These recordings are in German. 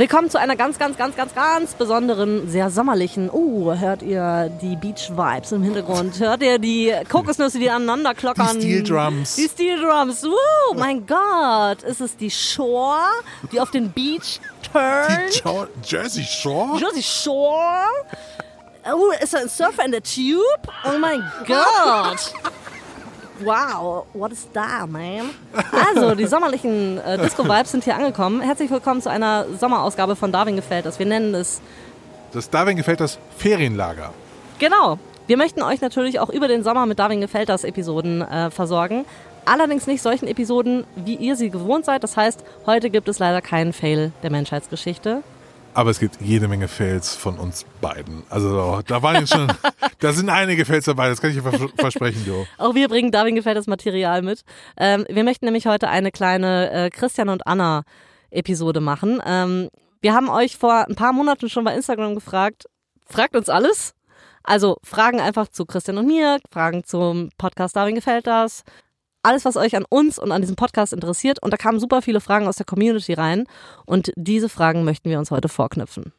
Willkommen zu einer ganz besonderen, sehr sommerlichen, hört ihr die Beach-Vibes im Hintergrund, hört ihr die Kokosnüsse, die aneinander klockern. Die Steel Drums. Mein Gott, ist es die Shore, die auf den Beach turnt? Die Jersey Shore? Jersey Shore? Ist da ein Surfer in der Tube? Oh mein Gott. Wow, what is that, man? Also, die sommerlichen Disco-Vibes sind hier angekommen. Herzlich willkommen zu einer Sommerausgabe von Darwin gefällt das. Wir nennen es... Das Darwin gefällt das Ferienlager. Genau. Wir möchten euch natürlich auch über den Sommer mit Darwin gefällt das Episoden versorgen. Allerdings nicht solchen Episoden, wie ihr sie gewohnt seid. Das heißt, heute gibt es leider keinen Fail der Menschheitsgeschichte. Aber es gibt jede Menge Fails von uns beiden. Also da waren jetzt schon, da sind einige Fails dabei, das kann ich dir versprechen, Jo. Auch wir bringen Darwin gefällt das Material mit. Wir möchten nämlich heute eine kleine Christian und Anna Episode machen. Wir haben euch vor ein paar Monaten schon bei Instagram gefragt, fragt uns alles. Also Fragen einfach zu Christian und mir, Fragen zum Podcast Darwin gefällt das. Alles, was euch an uns und an diesem Podcast interessiert. Und da kamen super viele Fragen aus der Community rein. Und diese Fragen möchten wir uns heute vorknüpfen.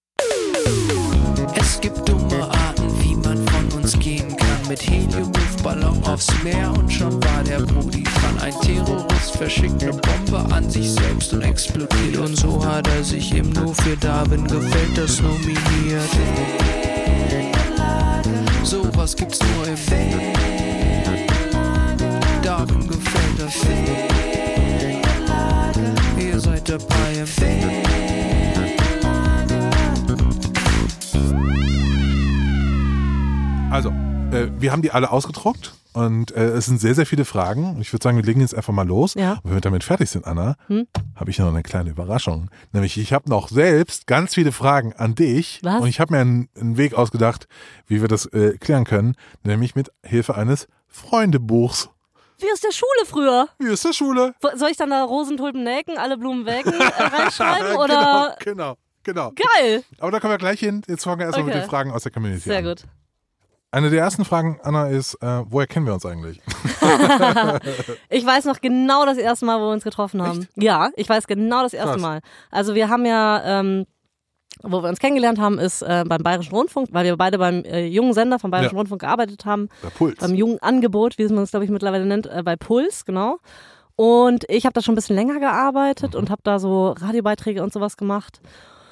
Es gibt dumme Arten, wie man von uns gehen kann. Mit Helium-Luftballon aufs Meer und schon war der Brudi dran. Ein Terrorist verschickt eine Bombe an sich selbst und explodiert. Und so hat er sich eben nur für Darwin gefällt das nominiert. So was gibt's nur im Darwin gefällt das. Ihr seid dabei im Also, wir haben die alle ausgedruckt und es sind sehr, sehr viele Fragen. Ich würde sagen, wir legen jetzt einfach mal los. Ja. Und wenn wir damit fertig sind, Anna, habe ich noch eine kleine Überraschung. Nämlich, ich habe noch selbst ganz viele Fragen an dich. Was? Und ich habe mir einen Weg ausgedacht, wie wir das klären können. Nämlich mit Hilfe eines Freundebuchs. Wie aus der Schule früher. Wie ist der Schule? Soll ich dann da Rosentulpen nelken, alle Blumen welken reinschreiben? Oder? Genau. Geil. Aber da kommen wir gleich hin. Jetzt fangen wir erstmal mit den Fragen aus der Community Sehr an. gut. Eine der ersten Fragen, Anna, ist, woher kennen wir uns eigentlich? Ich weiß noch genau das erste Mal, wo wir uns getroffen haben. Echt? Ja, ich weiß genau das erste Krass. Mal. Also wir haben ja, wo wir uns kennengelernt haben, ist beim Bayerischen Rundfunk, weil wir beide beim jungen Sender vom Bayerischen Rundfunk gearbeitet haben. Bei Puls. Beim jungen Angebot, wie man es, glaube ich, mittlerweile nennt, bei Puls, genau. Und ich habe da schon ein bisschen länger gearbeitet und habe da so Radiobeiträge und sowas gemacht.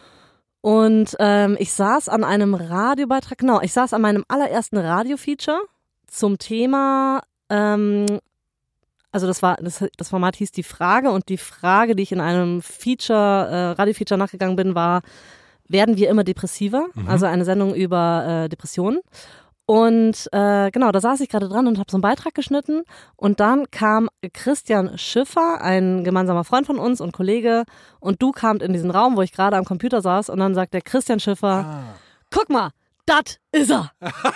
Und ich saß an einem Radiobeitrag, genau, ich saß an meinem allerersten Radio-Feature zum Thema, also das Format hieß Die Frage und die Frage, die ich in einem Radio-Feature nachgegangen bin, war, werden wir immer depressiver? Also eine Sendung über Depressionen. Und genau, da saß ich gerade dran und habe so einen Beitrag geschnitten und dann kam Christian Schiffer, ein gemeinsamer Freund von uns und Kollege, und du kamt in diesen Raum, wo ich gerade am Computer saß, und dann sagt der Christian Schiffer, guck mal, das ist er.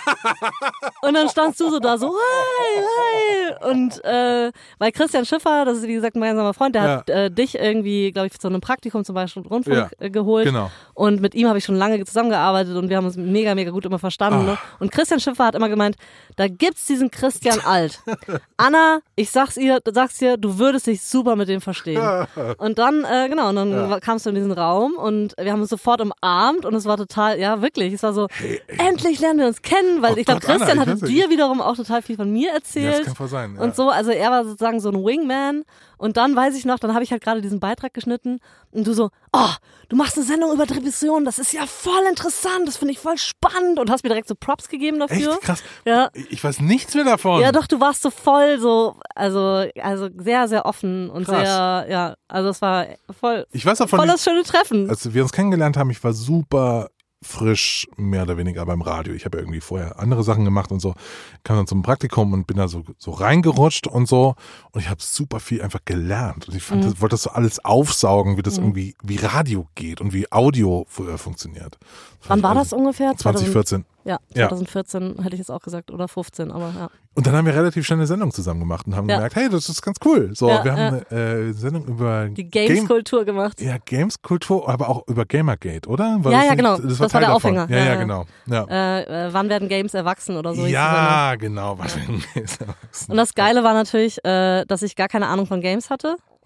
Und dann standst du so da so, hey. Und weil Christian Schiffer, das ist wie gesagt ein gemeinsamer Freund, der hat dich irgendwie, glaube ich, zu einem Praktikum zum Beispiel im Rundfunk geholt. Genau. Und mit ihm habe ich schon lange zusammengearbeitet und wir haben uns mega gut immer verstanden. Ne? Und Christian Schiffer hat immer gemeint, da gibt's diesen Christian Alt. Anna, ich sag's dir, du würdest dich super mit dem verstehen. Und dann, kamst du in diesen Raum und wir haben uns sofort umarmt und es war total, ja wirklich, es war so, endlich lernen wir uns kennen, weil ich glaube, Christian Anna, hatte dir wiederum auch total viel von mir erzählt. Ja, das kann voll sein. Ja. Und so, also er war sozusagen so ein Wingman. Und dann weiß ich noch, dann habe ich halt gerade diesen Beitrag geschnitten und du so, du machst eine Sendung über Depressionen, das ist ja voll interessant, das finde ich voll spannend und hast mir direkt so Props gegeben dafür. Echt krass. Ja. Ich weiß nichts mehr davon. Ja, doch, du warst so voll so, also sehr, sehr offen und Krass. sehr, ja, also es war voll, Ich weiß auch von voll das schöne Treffen. als wir uns kennengelernt haben, ich war super frisch, mehr oder weniger beim Radio. Ich habe ja irgendwie vorher andere Sachen gemacht und so. Kam dann zum Praktikum und bin da so reingerutscht und so. Und ich habe super viel einfach gelernt. Und ich fand, wollte das so alles aufsaugen, wie das irgendwie, wie Radio geht und wie Audio früher funktioniert. Wann war das ungefähr? 2014. Ja, 2014 hätte ich jetzt auch gesagt, oder 15, aber ja. Und dann haben wir relativ schnell eine Sendung zusammen gemacht und haben gemerkt, hey, das ist ganz cool. So, wir haben eine Sendung über die Games-Kultur gemacht. Ja, Games-Kultur, aber auch über Gamergate, oder? War ja, das genau. Das war der Aufhänger. Ja, genau. Ja. Wann werden Games erwachsen oder so? Ja, genau. Wann werden Games erwachsen? Und das Geile war natürlich, dass ich gar keine Ahnung von Games hatte. Ja.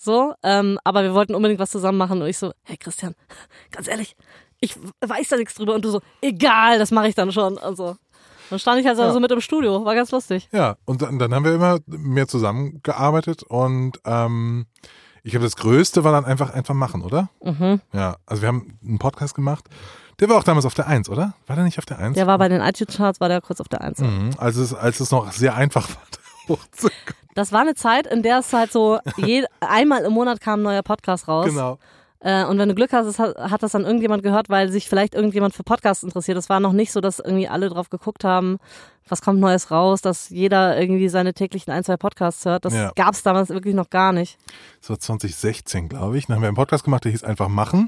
So, aber wir wollten unbedingt was zusammen machen und ich so, hey Christian, ganz ehrlich, ich weiß da nichts drüber und du so, egal, das mache ich dann schon. Also, dann stand ich halt so mit im Studio, war ganz lustig. Ja, und dann haben wir immer mehr zusammengearbeitet und ich glaube, das Größte war dann einfach machen, oder? Mhm. Ja, also wir haben einen Podcast gemacht, der war auch damals auf der 1, oder? War der nicht auf der 1? Der war bei den iTunes-Charts, war der kurz auf der 1. Mhm, als es noch sehr einfach war, hochzukommen. Das war eine Zeit, in der es halt so, einmal im Monat kam ein neuer Podcast raus. Genau. Und wenn du Glück hast, hat das dann irgendjemand gehört, weil sich vielleicht irgendjemand für Podcasts interessiert. Es war noch nicht so, dass irgendwie alle drauf geguckt haben, was kommt Neues raus, dass jeder irgendwie seine täglichen 1, 2 Podcasts hört. Das gab's damals wirklich noch gar nicht. Das war 2016, glaube ich. Dann haben wir einen Podcast gemacht, der hieß Einfach machen,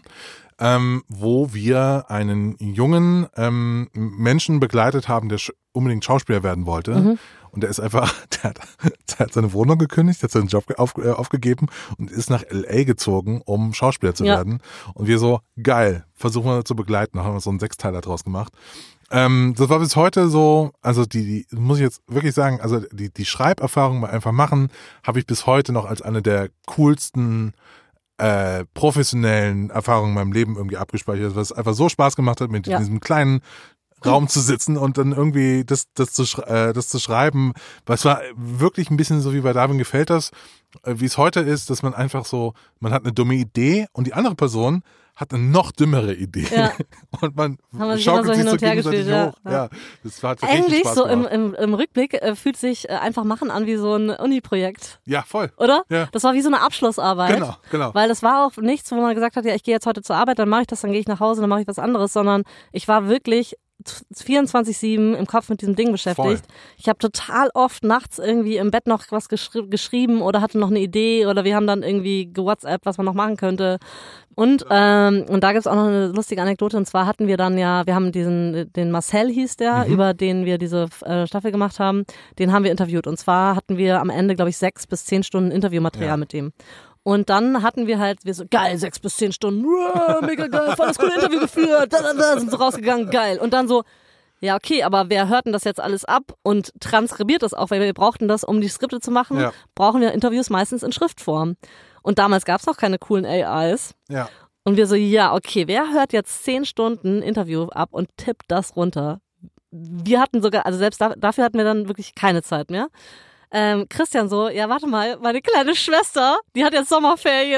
wo wir einen jungen Menschen begleitet haben, der unbedingt Schauspieler werden wollte. Mhm. Und der ist einfach, der hat seine Wohnung gekündigt, hat seinen Job aufgegeben und ist nach L.A. gezogen, um Schauspieler zu werden. Und wir so, geil, versuchen wir zu begleiten. Da haben wir so einen 6-Teiler draus gemacht. Das war bis heute so, also die muss ich jetzt wirklich sagen, also die Schreiberfahrung bei Einfach machen, habe ich bis heute noch als eine der coolsten professionellen Erfahrungen in meinem Leben irgendwie abgespeichert, was einfach so Spaß gemacht hat, mit diesem kleinen Raum zu sitzen und dann irgendwie das zu schreiben. Weil es war wirklich ein bisschen so wie bei Darwin gefällt das, wie es heute ist, dass man einfach so, man hat eine dumme Idee und die andere Person hat eine noch dümmere Idee. Ja. Und man schaukelt sich so gegenseitig hoch. Ja. Das hat eigentlich Spaß so gemacht. im Rückblick fühlt sich einfach machen an wie so ein Uni-Projekt. Ja, voll. Oder? Ja. Das war wie so eine Abschlussarbeit. Genau. Weil das war auch nichts, wo man gesagt hat, ja, ich gehe jetzt heute zur Arbeit, dann mache ich das, dann gehe ich nach Hause, dann mache ich was anderes, sondern ich war wirklich 24/7 im Kopf mit diesem Ding beschäftigt. Voll. Ich habe total oft nachts irgendwie im Bett noch was geschrieben oder hatte noch eine Idee oder wir haben dann irgendwie gewhatsappt, was man noch machen könnte. Und da gibt's auch noch eine lustige Anekdote, und zwar hatten wir dann wir haben den Marcel hieß der, über den wir diese Staffel gemacht haben, den haben wir interviewt. Und zwar hatten wir am Ende, glaube ich, 6 bis 10 Stunden Interviewmaterial mit dem. Und dann hatten wir so, geil, 6 bis 10 Stunden, mega geil, voll das coole Interview geführt, sind so rausgegangen, geil. Und dann so, ja okay, aber wer hört denn das jetzt alles ab und transkribiert das auch, weil wir brauchten das, um die Skripte zu machen, brauchen wir Interviews meistens in Schriftform. Und damals gab's noch keine coolen AIs. Ja. Und wir so, ja okay, wer hört jetzt 10 Stunden Interview ab und tippt das runter? Wir hatten sogar, also selbst dafür hatten wir dann wirklich keine Zeit mehr. Christian so, ja warte mal, meine kleine Schwester, die hat jetzt Sommerferien.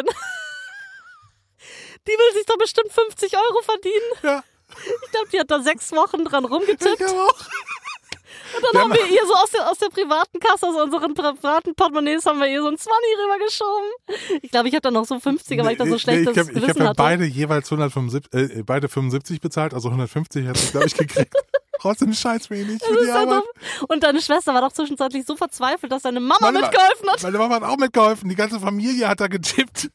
Die will sich doch bestimmt 50 € verdienen. Ja. Ich glaube, die hat da 6 Wochen dran rumgetippt. Ich auch. Und dann haben wir ihr so aus der privaten Kasse, aus unseren privaten Portemonnaies, haben wir ihr so ein 20 rübergeschoben. Ich glaube, ich habe dann noch so 50er, weil ich da so schlechtes Gewissen hatte. Ich habe beide jeweils 75 bezahlt, also 150 hätte ich, glaube ich, gekriegt. Trotzdem scheiß wenig für die Arbeit. Und deine Schwester war doch zwischenzeitlich so verzweifelt, dass deine Mama mitgeholfen hat. Meine Mama hat auch mitgeholfen. Die ganze Familie hat da getippt.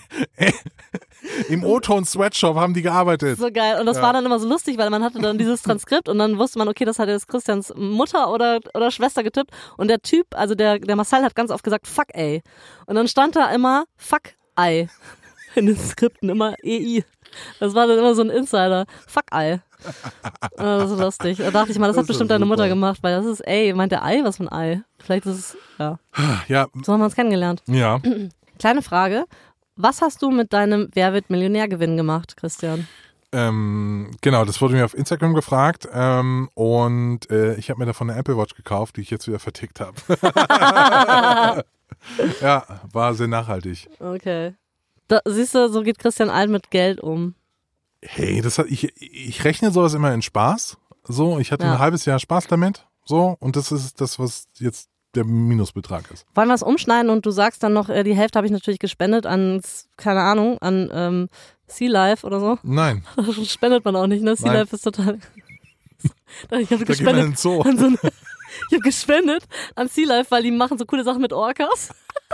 Im O-Ton Sweatshop haben die gearbeitet. So geil. Und das war dann immer so lustig, weil man hatte dann dieses Transkript und dann wusste man, okay, das hat jetzt Christians Mutter oder Schwester getippt. Und der Typ, also der Marcel hat ganz oft gesagt, fuck ey. Und dann stand da immer, fuck ei. In den Skripten immer EI. Das war dann immer so ein Insider. Fuck ei. Das ist lustig. Da dachte ich mal, das hat bestimmt deine Mutter gemacht, weil das ist, meint der Ei, was für ein Ei? Vielleicht ist es, ja. So haben wir uns kennengelernt. Ja. Kleine Frage. Was hast du mit deinem Wer wird Millionär-Gewinn gemacht, Christian? Genau, das wurde mir auf Instagram gefragt und ich habe mir davon eine Apple Watch gekauft, die ich jetzt wieder vertickt habe. Ja, war sehr nachhaltig. Okay. Siehst du, so geht Christian Alt mit Geld um. Hey, ich rechne sowas immer in Spaß. So, ich hatte ein halbes Jahr Spaß damit. So, und das ist das, was jetzt der Minusbetrag ist. Wollen wir es umschneiden und du sagst dann noch, die Hälfte habe ich natürlich gespendet an, keine Ahnung, an Sea Life oder so? Nein. Das spendet man auch nicht, ne? Sea Life ist total... Ich habe gespendet ich habe gespendet an Sea Life, weil die machen so coole Sachen mit Orcas.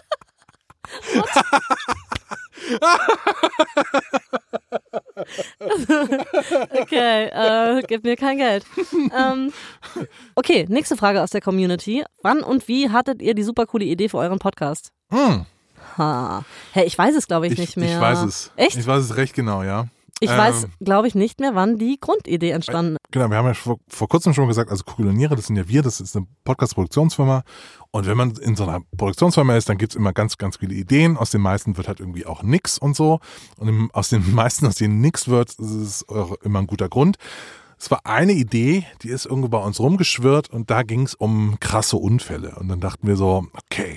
Okay, gib mir kein Geld. Okay, nächste Frage aus der Community. Wann und wie hattet ihr die super coole Idee für euren Podcast? Hey, ich weiß es, glaube ich, nicht mehr. Ich weiß es. Echt? Ich weiß es recht genau, ja. Ich weiß, glaube ich, nicht mehr, wann die Grundidee entstanden ist. Genau, wir haben ja vor kurzem schon gesagt, also Kugeliniere, das sind ja wir, das ist eine Podcast-Produktionsfirma. Und wenn man in so einer Produktionsfirma ist, dann gibt's immer ganz, ganz viele Ideen. Aus den meisten wird halt irgendwie auch nix und so. Und aus den meisten, aus denen nix wird, ist es auch immer ein guter Grund. Es war eine Idee, die ist irgendwo bei uns rumgeschwirrt und da ging's um krasse Unfälle. Und dann dachten wir so, okay,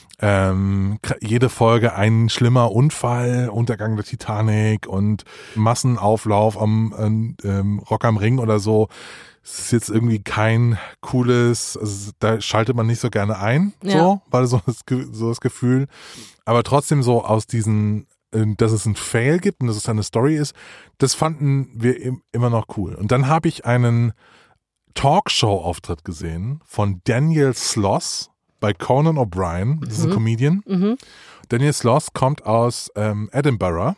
jede Folge ein schlimmer Unfall, Untergang der Titanic und Massenauflauf am Rock am Ring oder so. Es ist jetzt irgendwie kein cooles, also da schaltet man nicht so gerne ein, so, war so das Gefühl. Aber trotzdem so aus diesen, dass es ein Fail gibt und dass es eine Story ist, das fanden wir immer noch cool. Und dann habe ich einen Talkshow-Auftritt gesehen von Daniel Sloss bei Conan O'Brien, das ist ein Comedian. Daniel Sloss kommt aus Edinburgh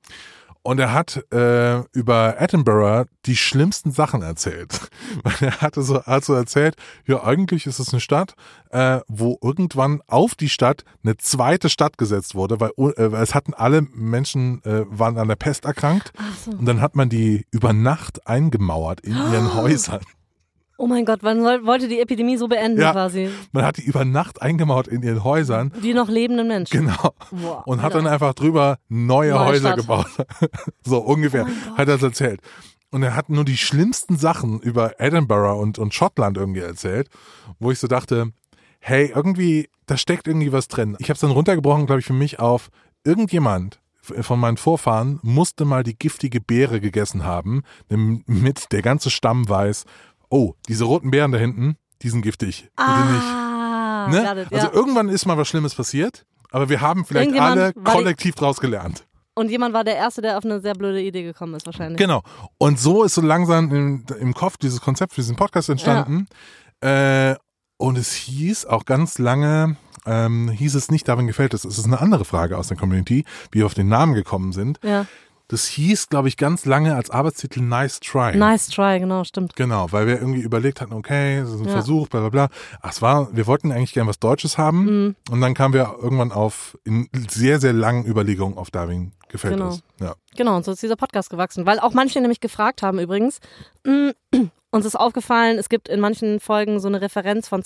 und er hat über Edinburgh die schlimmsten Sachen erzählt. Er hat so erzählt, ja eigentlich ist es eine Stadt, wo irgendwann auf die Stadt eine zweite Stadt gesetzt wurde, weil es hatten alle Menschen, waren an der Pest erkrankt. Ach so. Und dann hat man die über Nacht eingemauert in ihren Häusern. Oh mein Gott, wann wollte die Epidemie so beenden quasi? Man hat die über Nacht eingemauert in ihren Häusern. Die noch lebenden Menschen. Genau. Boah, und hat dann einfach drüber neue Häuser Stadt gebaut. So ungefähr, hat er das erzählt. Und er hat nur die schlimmsten Sachen über Edinburgh und Schottland irgendwie erzählt, wo ich so dachte, hey, irgendwie, da steckt irgendwie was drin. Ich habe es dann runtergebrochen, glaube ich, für mich auf irgendjemand von meinen Vorfahren musste mal die giftige Beere gegessen haben, damit der ganze Stamm weiß, oh, diese roten Beeren da hinten, die sind giftig. Bitte nicht. Ne? Also irgendwann ist mal was Schlimmes passiert, aber wir haben vielleicht alle kollektiv draus gelernt. Und jemand war der Erste, der auf eine sehr blöde Idee gekommen ist wahrscheinlich. Genau. Und so ist so langsam im Kopf dieses Konzept für diesen Podcast entstanden. Ja. Und es hieß auch ganz lange, hieß es nicht, darin gefällt es. Es ist eine andere Frage aus der Community, wie wir auf den Namen gekommen sind. Ja. Das hieß, glaube ich, ganz lange als Arbeitstitel Nice Try. Nice Try, genau, stimmt. Genau, weil wir irgendwie überlegt hatten, okay, das ist ein Versuch, bla bla bla. Wir wollten eigentlich gern was Deutsches haben und dann kamen wir irgendwann in sehr, sehr langen Überlegungen auf Darwin gefällt es. Ja. Genau, und so ist dieser Podcast gewachsen. Weil auch manche nämlich gefragt haben übrigens, uns ist aufgefallen, es gibt in manchen Folgen so eine Referenz von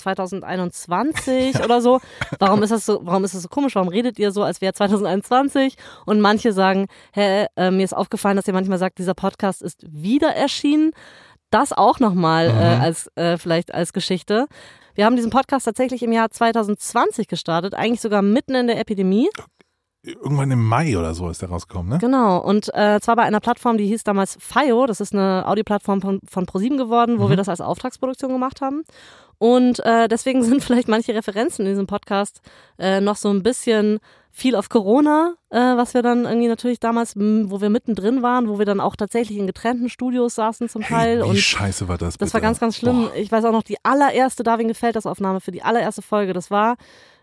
2021 oder so. Warum ist das so komisch? Warum redet ihr so, als wäre 2021? Und manche sagen, mir ist aufgefallen, dass ihr manchmal sagt, dieser Podcast ist wieder erschienen. Das auch nochmal vielleicht als Geschichte. Wir haben diesen Podcast tatsächlich im Jahr 2020 gestartet, eigentlich sogar mitten in der Epidemie. Irgendwann im Mai oder so ist der rausgekommen, ne? Genau, und zwar bei einer Plattform, die hieß damals FIO, das ist eine Audioplattform von ProSieben geworden, wo wir das als Auftragsproduktion gemacht haben. Und deswegen sind vielleicht manche Referenzen in diesem Podcast noch so ein bisschen viel auf Corona, was wir dann irgendwie natürlich damals, wo wir mittendrin waren, wo wir dann auch tatsächlich in getrennten Studios saßen zum Teil. Wie scheiße war das bitte? Das war ganz, ganz schlimm. Boah. Ich weiß auch noch, die allererste Darwin gefällt das Aufnahme für die allererste Folge, das war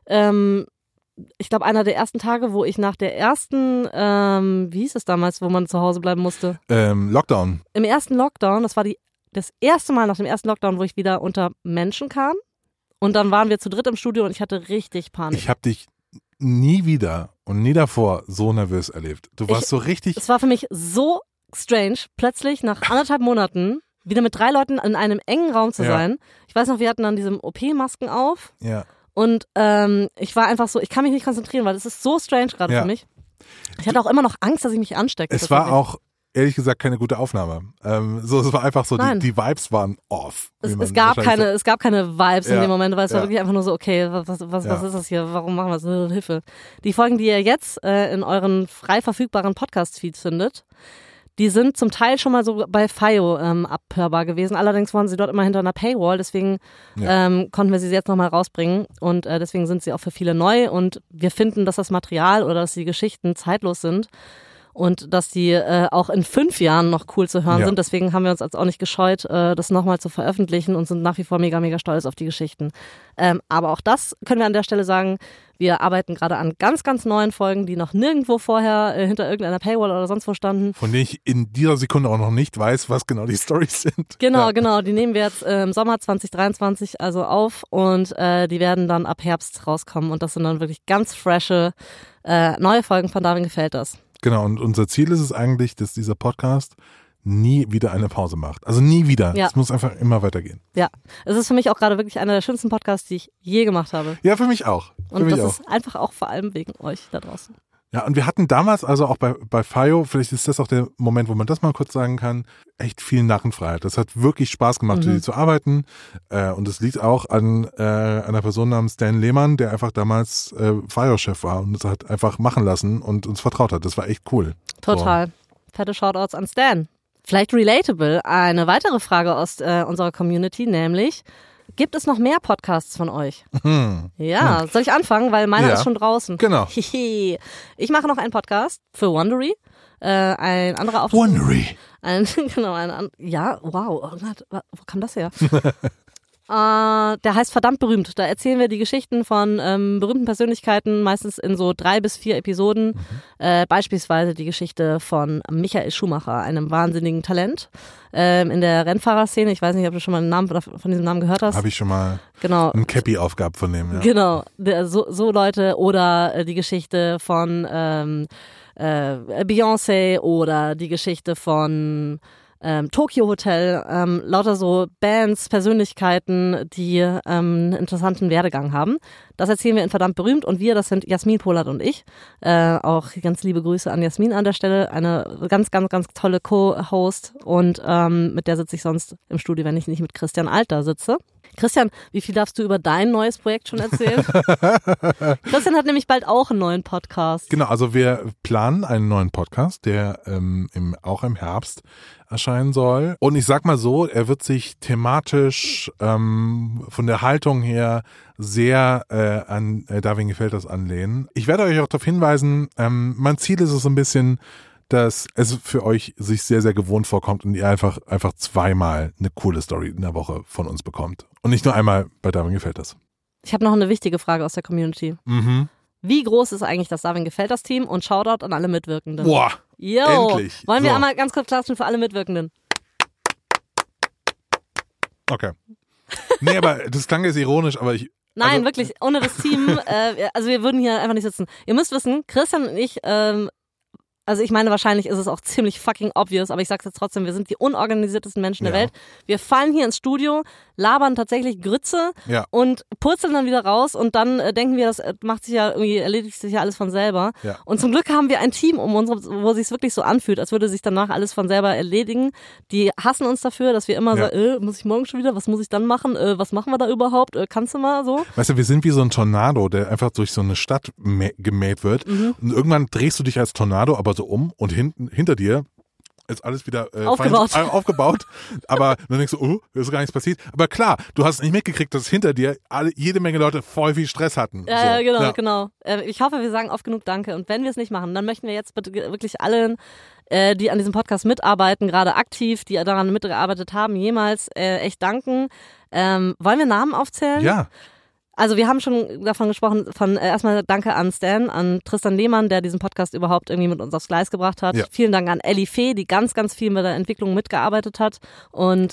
ich glaube, einer der ersten Tage, wo ich nach der ersten, wie hieß es damals, wo man zu Hause bleiben musste? Lockdown. Im ersten Lockdown, das war das erste Mal nach dem ersten Lockdown, wo ich wieder unter Menschen kam. Und dann waren wir zu dritt im Studio und ich hatte richtig Panik. Ich habe dich nie wieder und nie davor so nervös erlebt. Du warst so richtig... Es war für mich so strange, plötzlich nach 1,5 Monaten wieder mit 3 Leuten in einem engen Raum zu sein. Ich weiß noch, wir hatten dann diese OP-Masken auf. Ja. Und ich war einfach so, ich kann mich nicht konzentrieren, weil das ist so strange gerade für mich. Ich hatte auch immer noch Angst, dass ich mich anstecke. Es war auch, ehrlich gesagt, keine gute Aufnahme. Es war einfach so, die Vibes waren off. Es gab keine Vibes in dem Moment, weil es war wirklich einfach nur so, okay, was ist das hier? Warum machen wir das? Hilfe. Die Folgen, die ihr jetzt in euren frei verfügbaren Podcast-Feeds findet, die sind zum Teil schon mal so bei FIO abhörbar gewesen. Allerdings waren sie dort immer hinter einer Paywall. Deswegen konnten wir sie jetzt nochmal rausbringen. Und deswegen sind sie auch für viele neu. Und wir finden, dass das Material oder dass die Geschichten zeitlos sind. Und dass die auch in 5 Jahren noch cool zu hören sind. Deswegen haben wir uns jetzt auch nicht gescheut, das nochmal zu veröffentlichen und sind nach wie vor mega, mega stolz auf die Geschichten. Aber auch das können wir an der Stelle sagen. Wir arbeiten gerade an ganz, ganz neuen Folgen, die noch nirgendwo vorher hinter irgendeiner Paywall oder sonst wo standen. Von denen ich in dieser Sekunde auch noch nicht weiß, was genau die Storys sind. Genau. Die nehmen wir jetzt im Sommer 2023 also auf und die werden dann ab Herbst rauskommen. Und das sind dann wirklich ganz frische neue Folgen von Darwin gefällt das. Genau, und unser Ziel ist es eigentlich, dass dieser Podcast nie wieder eine Pause macht. Also nie wieder. Ja. Es muss einfach immer weitergehen. Ja, es ist für mich auch gerade wirklich einer der schönsten Podcasts, die ich je gemacht habe. Ja, für mich auch. Und das ist einfach auch vor allem wegen euch da draußen. Ja, und wir hatten damals also auch bei FIO, vielleicht ist das auch der Moment, wo man das mal kurz sagen kann, echt viel Narrenfreiheit. Das hat wirklich Spaß gemacht, für die zu arbeiten. Und es liegt auch an einer Person namens Dan Lehmann, der einfach damals FIO-Chef war und es hat einfach machen lassen und uns vertraut hat. Das war echt cool. Total. So. Fette Shoutouts an Stan. Vielleicht relatable, eine weitere Frage aus unserer Community, nämlich, gibt es noch mehr Podcasts von euch? Ja, soll ich anfangen, weil meiner ist schon draußen. Genau. Ich mache noch einen Podcast für Wondery. Ein anderer Auftritt. Wondery. Ja, wow. Wo kam das her? Der heißt Verdammt berühmt. Da erzählen wir die Geschichten von berühmten Persönlichkeiten, meistens in so 3 bis 4 Episoden. Beispielsweise die Geschichte von Michael Schumacher, einem wahnsinnigen Talent in der Rennfahrerszene. Ich weiß nicht, ob du schon mal einen Namen von diesem Namen gehört hast. Habe ich schon mal ein Cappy aufgehabt von dem. Ja. Genau, so Leute oder die Geschichte von Beyoncé oder die Geschichte von Tokyo Hotel, lauter so Bands, Persönlichkeiten, die einen interessanten Werdegang haben. Das erzählen wir in Verdammt berühmt und wir, das sind Jasmin Polat und ich. Auch ganz liebe Grüße an Jasmin an der Stelle, eine ganz, ganz, ganz tolle Co-Host und mit der sitze ich sonst im Studio, wenn ich nicht mit Christian Alter sitze. Christian, wie viel darfst du über dein neues Projekt schon erzählen? Christian hat nämlich bald auch einen neuen Podcast. Genau, also wir planen einen neuen Podcast, der auch im Herbst erscheinen soll. Und ich sag mal so, er wird sich thematisch von der Haltung her sehr an Darwin gefällt das anlehnen. Ich werde euch auch darauf hinweisen, mein Ziel ist es so ein bisschen, dass es für euch sich sehr, sehr gewohnt vorkommt und ihr einfach zweimal eine coole Story in der Woche von uns bekommt. Und nicht nur einmal bei Darwin gefällt das. Ich habe noch eine wichtige Frage aus der Community. Wie groß ist eigentlich das Darwin gefällt das Team? Und Shoutout an alle Mitwirkenden. Boah, endlich. Wollen wir einmal ganz kurz klatschen für alle Mitwirkenden? Okay. Nee, aber das klang jetzt ironisch, aber Nein, wirklich, ohne das Team, also wir würden hier einfach nicht sitzen. Ihr müsst wissen, Christian und ich, also ich meine, wahrscheinlich ist es auch ziemlich fucking obvious, aber ich sag's jetzt trotzdem, wir sind die unorganisiertesten Menschen der Welt. Wir fallen hier ins Studio, labern tatsächlich Grütze und purzeln dann wieder raus und dann denken wir, das erledigt sich ja alles von selber. Ja. Und zum Glück haben wir ein Team um uns, wo sich's wirklich so anfühlt, als würde sich danach alles von selber erledigen. Die hassen uns dafür, dass wir immer so, muss ich morgen schon wieder, was muss ich dann machen, was machen wir da überhaupt, kannst du mal so? Weißt du, wir sind wie so ein Tornado, der einfach durch so eine Stadt gemäht wird und irgendwann drehst du dich als Tornado, aber so um und hinter dir ist alles wieder aufgebaut. Aber dann denkst du, ist gar nichts passiert. Aber klar, du hast nicht mitgekriegt, dass hinter dir jede Menge Leute voll viel Stress hatten. Ja, so. Genau. Ich hoffe, wir sagen oft genug Danke. Und wenn wir es nicht machen, dann möchten wir jetzt bitte wirklich allen, die an diesem Podcast mitarbeiten, gerade aktiv, die daran mitgearbeitet haben, jemals echt danken. Wollen wir Namen aufzählen? Ja. Also wir haben schon davon gesprochen, erstmal danke an Stan, an Tristan Lehmann, der diesen Podcast überhaupt irgendwie mit uns aufs Gleis gebracht hat. Ja. Vielen Dank an Elli Fee, die ganz, ganz viel mit der Entwicklung mitgearbeitet hat und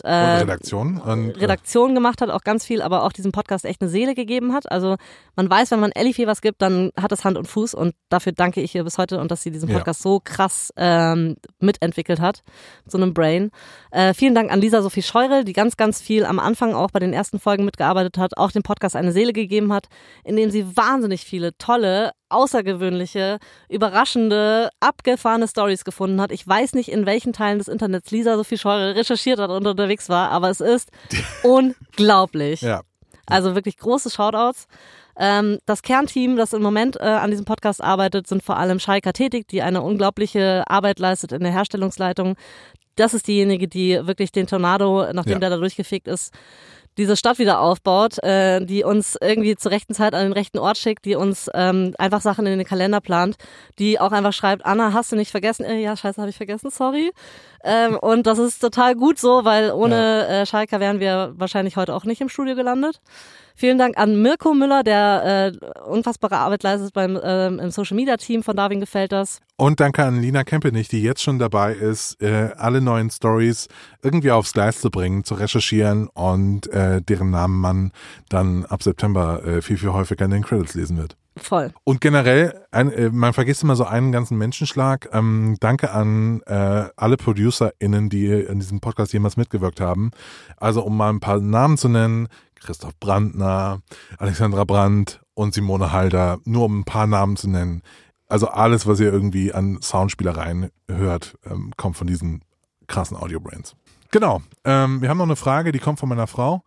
Redaktion gemacht hat, auch ganz viel, aber auch diesem Podcast echt eine Seele gegeben hat. Also man weiß, wenn man Elli Fee was gibt, dann hat es Hand und Fuß und dafür danke ich ihr bis heute und dass sie diesen Podcast so krass mitentwickelt hat, mit so einem Brain. Vielen Dank an Lisa Sophie Scheurel, die ganz, ganz viel am Anfang auch bei den ersten Folgen mitgearbeitet hat, auch dem Podcast eine Seele gegeben hat, indem sie wahnsinnig viele tolle, außergewöhnliche, überraschende, abgefahrene Stories gefunden hat. Ich weiß nicht, in welchen Teilen des Internets Lisa Sophie Scheurel recherchiert hat und unterwegs war, aber es ist unglaublich. Ja. Also wirklich große Shoutouts. Das Kernteam, das im Moment an diesem Podcast arbeitet, sind vor allem Shaika Tätig, die eine unglaubliche Arbeit leistet in der Herstellungsleitung. Das ist diejenige, die wirklich den Tornado, nachdem der da durchgefegt ist, diese Stadt wieder aufbaut, die uns irgendwie zur rechten Zeit an den rechten Ort schickt, die uns einfach Sachen in den Kalender plant, die auch einfach schreibt, Anna, hast du nicht vergessen? Ja, scheiße, habe ich vergessen, sorry. Und das ist total gut so, weil ohne Shaika wären wir wahrscheinlich heute auch nicht im Studio gelandet. Vielen Dank an Mirko Müller, der unfassbare Arbeit leistet im Social-Media-Team von Darwin gefällt das. Und danke an Lina Kempenich, die jetzt schon dabei ist, alle neuen Stories irgendwie aufs Gleis zu bringen, zu recherchieren und deren Namen man dann ab September viel, viel häufiger in den Credits lesen wird. Voll. Und generell, man vergisst immer so einen ganzen Menschenschlag. Danke an alle ProducerInnen, die in diesem Podcast jemals mitgewirkt haben. Also um mal ein paar Namen zu nennen, Christoph Brandner, Alexandra Brandt und Simone Halder, nur um ein paar Namen zu nennen. Also alles, was ihr irgendwie an Soundspielereien hört, kommt von diesen krassen Audio-Brains. Genau. Wir haben noch eine Frage, die kommt von meiner Frau.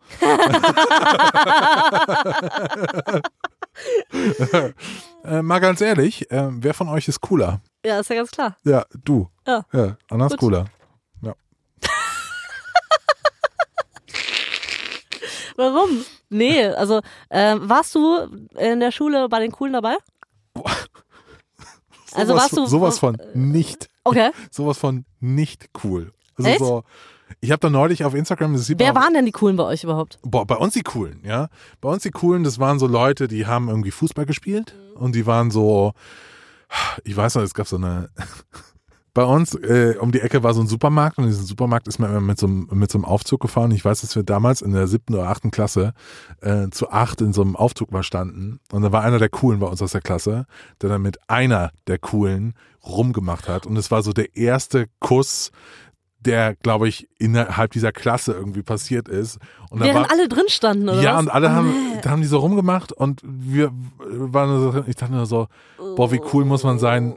Mal ganz ehrlich, wer von euch ist cooler? Ja, ist ja ganz klar. Ja, du. Ja. Anna ist Gut. cooler. Ja. Warum? Nee, also warst du in der Schule bei den Coolen dabei? Also warst du sowas von nicht. Okay. Sowas von nicht cool. Also Echt? so, ich habe da neulich auf Instagram, das sieht man Wer auch, waren denn die Coolen bei euch überhaupt? Boah, bei uns die Coolen, ja. Bei uns die Coolen, das waren so Leute, die haben irgendwie Fußball gespielt und die waren so, ich weiß noch, es gab so eine, bei uns um die Ecke war so ein Supermarkt und in diesem Supermarkt ist man immer mit so einem Aufzug gefahren. Ich weiß, dass wir damals in der 7. oder 8. Klasse zu 8 in so einem Aufzug mal standen und da war einer der Coolen bei uns aus der Klasse, der dann mit einer der Coolen rumgemacht hat und es war so der erste Kuss, der, glaube ich, innerhalb dieser Klasse irgendwie passiert ist. Und da Während alle drin standen, oder ja, was? und alle Oh, haben, nee. da haben die so rumgemacht und wir waren so, ich dachte nur so, boah, wie cool muss man sein.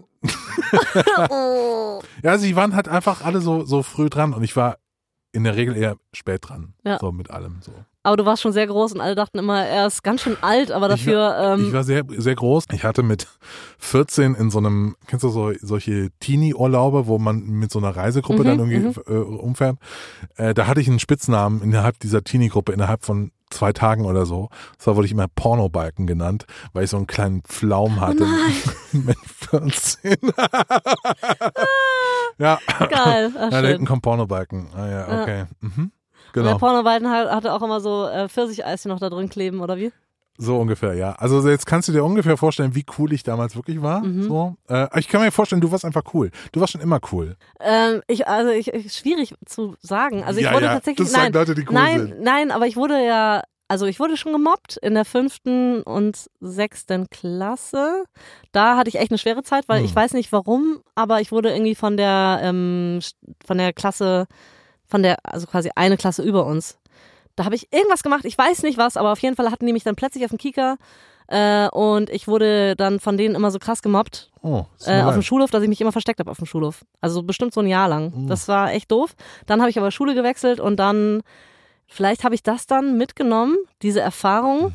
Ja, also die waren halt einfach alle so früh dran und ich war in der Regel eher spät dran. Ja. So mit allem so. Aber du warst schon sehr groß und alle dachten immer, er ist ganz schön alt, aber dafür Ich war sehr, sehr groß. Ich hatte mit 14 in so einem, kennst du solche Teenie-Urlaube, wo man mit so einer Reisegruppe dann irgendwie umfährt? Da hatte ich einen Spitznamen innerhalb dieser Teenie-Gruppe, innerhalb von 2 Tagen oder so. Das wurde ich immer Pornobalken genannt, weil ich so einen kleinen Pflaum hatte mit 14. Ja. geil. Ach, Ja, da schön. hinten kommt Pornobalken. Ah ja, okay. Mhm. Und Genau. der Pornowalden hatte auch immer so Pfirsicheis noch da drin kleben, oder wie? So ungefähr, ja. Also jetzt kannst du dir ungefähr vorstellen, wie cool ich damals wirklich war. So. Ich kann mir vorstellen, du warst einfach cool. Du warst schon immer cool. Schwierig zu sagen. Also ich Ja, wurde ja, tatsächlich, das sagen Leute, die cool sind. Nein, aber ich wurde schon gemobbt in der 5. und 6. Klasse. Da hatte ich echt eine schwere Zeit, weil ich weiß nicht warum, aber ich wurde irgendwie von der Klasse, also quasi eine Klasse über uns. Da habe ich irgendwas gemacht, ich weiß nicht was, aber auf jeden Fall hatten die mich dann plötzlich auf dem Kieker und ich wurde dann von denen immer so krass gemobbt Oh, ist auf mir dem leid. Schulhof, dass ich mich immer versteckt habe auf dem Schulhof. Also bestimmt so ein Jahr lang. Das war echt doof. Dann habe ich aber Schule gewechselt und dann, vielleicht habe ich das dann mitgenommen, diese Erfahrung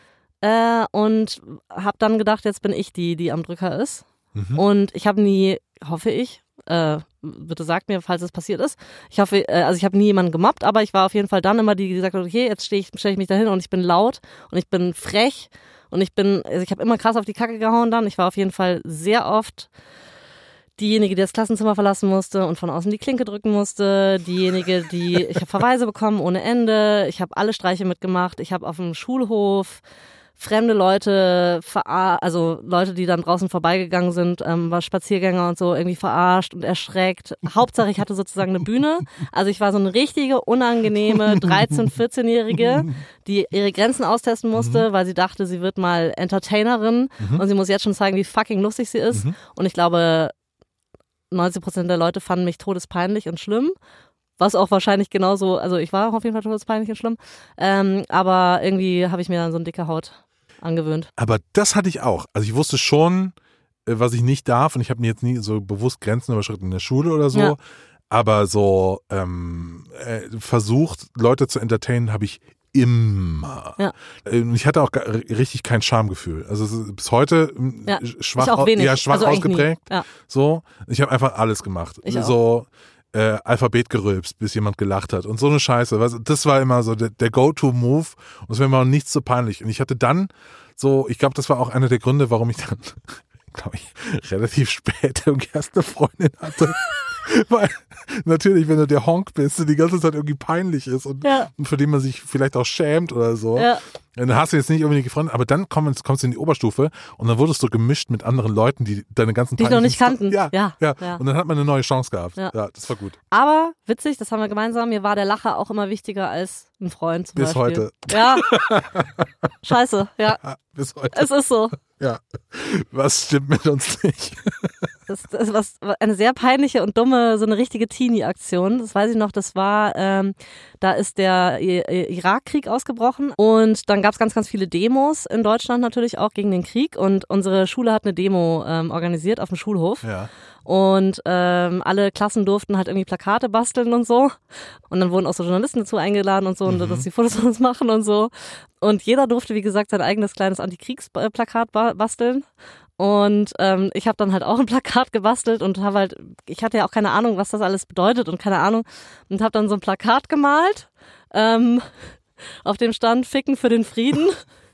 und habe dann gedacht, jetzt bin ich die am Drücker ist. Und ich habe nie, hoffe ich, bitte sagt mir, falls es passiert ist. Ich hoffe, also ich habe nie jemanden gemobbt, aber ich war auf jeden Fall dann immer die gesagt hat, okay, jetzt stelle ich mich da hin und ich bin laut und ich bin frech und ich habe immer krass auf die Kacke gehauen dann. Ich war auf jeden Fall sehr oft diejenige, die das Klassenzimmer verlassen musste und von außen die Klinke drücken musste. Ich habe Verweise bekommen ohne Ende. Ich habe alle Streiche mitgemacht. Ich habe auf dem Schulhof fremde Leute also Leute, die dann draußen vorbeigegangen sind, war Spaziergänger und so, irgendwie verarscht und erschreckt. Hauptsache, ich hatte sozusagen eine Bühne. Also ich war so eine richtige, unangenehme 13-, 14-Jährige, die ihre Grenzen austesten musste, weil sie dachte, sie wird mal Entertainerin und sie muss jetzt schon zeigen, wie fucking lustig sie ist. Und ich glaube, 90% der Leute fanden mich todespeinlich und schlimm. Was auch wahrscheinlich genauso, also ich war auch auf jeden Fall todespeinlich und schlimm, aber irgendwie habe ich mir dann so eine dicke Haut angewöhnt. Aber das hatte ich auch. Also ich wusste schon, was ich nicht darf und ich habe mir jetzt nie so bewusst Grenzen überschritten in der Schule oder so. Ja. Aber so versucht, Leute zu entertainen, habe ich immer. Ja. Ich hatte auch richtig kein Schamgefühl. Also es ist bis heute Ja. schwach, Ich auch wenig. schwach Also eigentlich nie. ausgeprägt. Ja. So, ich habe einfach alles gemacht. Ich auch. So Alphabet gerülpst, bis jemand gelacht hat und so eine Scheiße. Weißt du, das war immer so der Go-To-Move und es war mir auch nichts so peinlich. Und ich hatte dann so, ich glaube, das war auch einer der Gründe, warum ich dann, glaube ich, relativ spät irgendwie erst eine Freundin hatte. Weil natürlich, wenn du der Honk bist, die ganze Zeit irgendwie peinlich ist und für den man sich vielleicht auch schämt oder so, dann hast du jetzt nicht unbedingt gefreundet, aber dann kommst du in die Oberstufe und dann wurdest du gemischt mit anderen Leuten, die deine ganzen Die ich noch nicht kannten. Ja. Ja. Und dann hat man eine neue Chance gehabt. Ja. Ja, das war gut. Aber witzig, das haben wir gemeinsam, mir war der Lacher auch immer wichtiger als ein Freund zum Bis Beispiel. heute. Ja. Scheiße, ja. Bis heute. Es ist so. Ja. Was stimmt mit uns nicht? Das war eine sehr peinliche und dumme, so eine richtige Teenie-Aktion. Das weiß ich noch, das war, da ist der Irakkrieg ausgebrochen und dann gab es ganz, ganz viele Demos in Deutschland natürlich auch gegen den Krieg und unsere Schule hat eine Demo organisiert auf dem Schulhof. Ja. Und alle Klassen durften halt irgendwie Plakate basteln und so. Und dann wurden auch so Journalisten dazu eingeladen und so, und dass sie Fotos von uns machen und so. Und jeder durfte, wie gesagt, sein eigenes kleines Antikriegsplakat basteln. Und ich habe dann halt auch ein Plakat gebastelt und habe halt, ich hatte ja auch keine Ahnung, was das alles bedeutet und keine Ahnung. Und habe dann so ein Plakat gemalt, auf dem stand Ficken für den Frieden.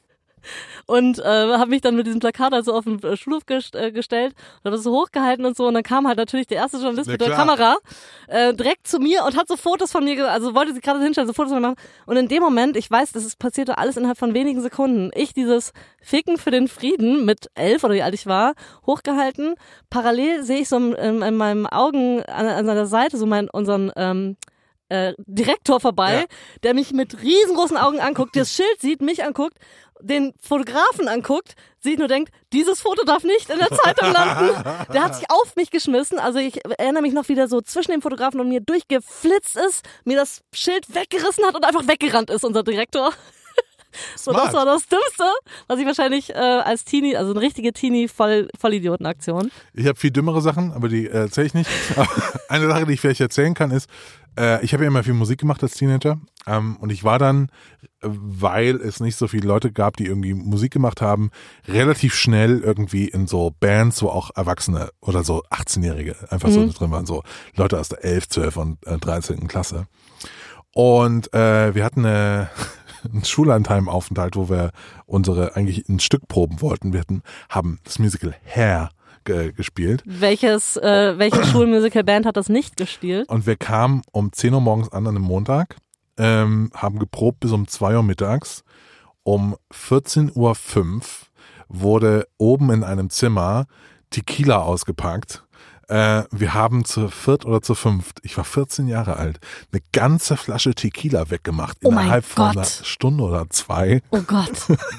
Und habe mich dann mit diesem Plakat also auf den Schulhof gestellt und habe es so hochgehalten und so. Und dann kam halt natürlich der erste Journalist mit der Kamera direkt zu mir und hat so Fotos von mir, also wollte sie gerade hinstellen, so Fotos von mir machen. Und in dem Moment, ich weiß, das passierte alles innerhalb von wenigen Sekunden. Ich dieses Ficken für den Frieden mit 11 oder wie alt ich war, hochgehalten. Parallel sehe ich so in meinen Augen an seiner Seite so unseren Direktor vorbei, der mich mit riesengroßen Augen anguckt, das Schild sieht, mich anguckt, den Fotografen anguckt, sich nur denkt, dieses Foto darf nicht in der Zeitung landen. Der hat sich auf mich geschmissen. Also ich erinnere mich noch, wie der so zwischen dem Fotografen und mir durchgeflitzt ist, mir das Schild weggerissen hat und einfach weggerannt ist, unser Direktor. So, das war das Dümmste, was ich wahrscheinlich als Teenie, also eine richtige Teenie-Vollidioten-Aktion. Ich habe viel dümmere Sachen, aber die erzähle ich nicht. Aber eine Sache, die ich vielleicht erzählen kann, ist, ich habe ja immer viel Musik gemacht als Teenager und ich war dann, weil es nicht so viele Leute gab, die irgendwie Musik gemacht haben, relativ schnell irgendwie in so Bands, wo auch Erwachsene oder so 18-Jährige einfach so drin waren, so Leute aus der 11, 12 und 13. Klasse. Und wir hatten einen Schullandheimaufenthalt, wo wir eigentlich ein Stück proben wollten. Wir haben das Musical Hair gespielt. Welche Schulmusical-Band hat das nicht gespielt? Und wir kamen um 10 Uhr morgens an einem Montag, haben geprobt bis um 2 Uhr mittags. Um 14.05 Uhr wurde oben in einem Zimmer Tequila ausgepackt. Wir haben zu viert oder zu fünft, ich war 14 Jahre alt, eine ganze Flasche Tequila weggemacht. Innerhalb von einer Stunde oder 2. Oh Gott.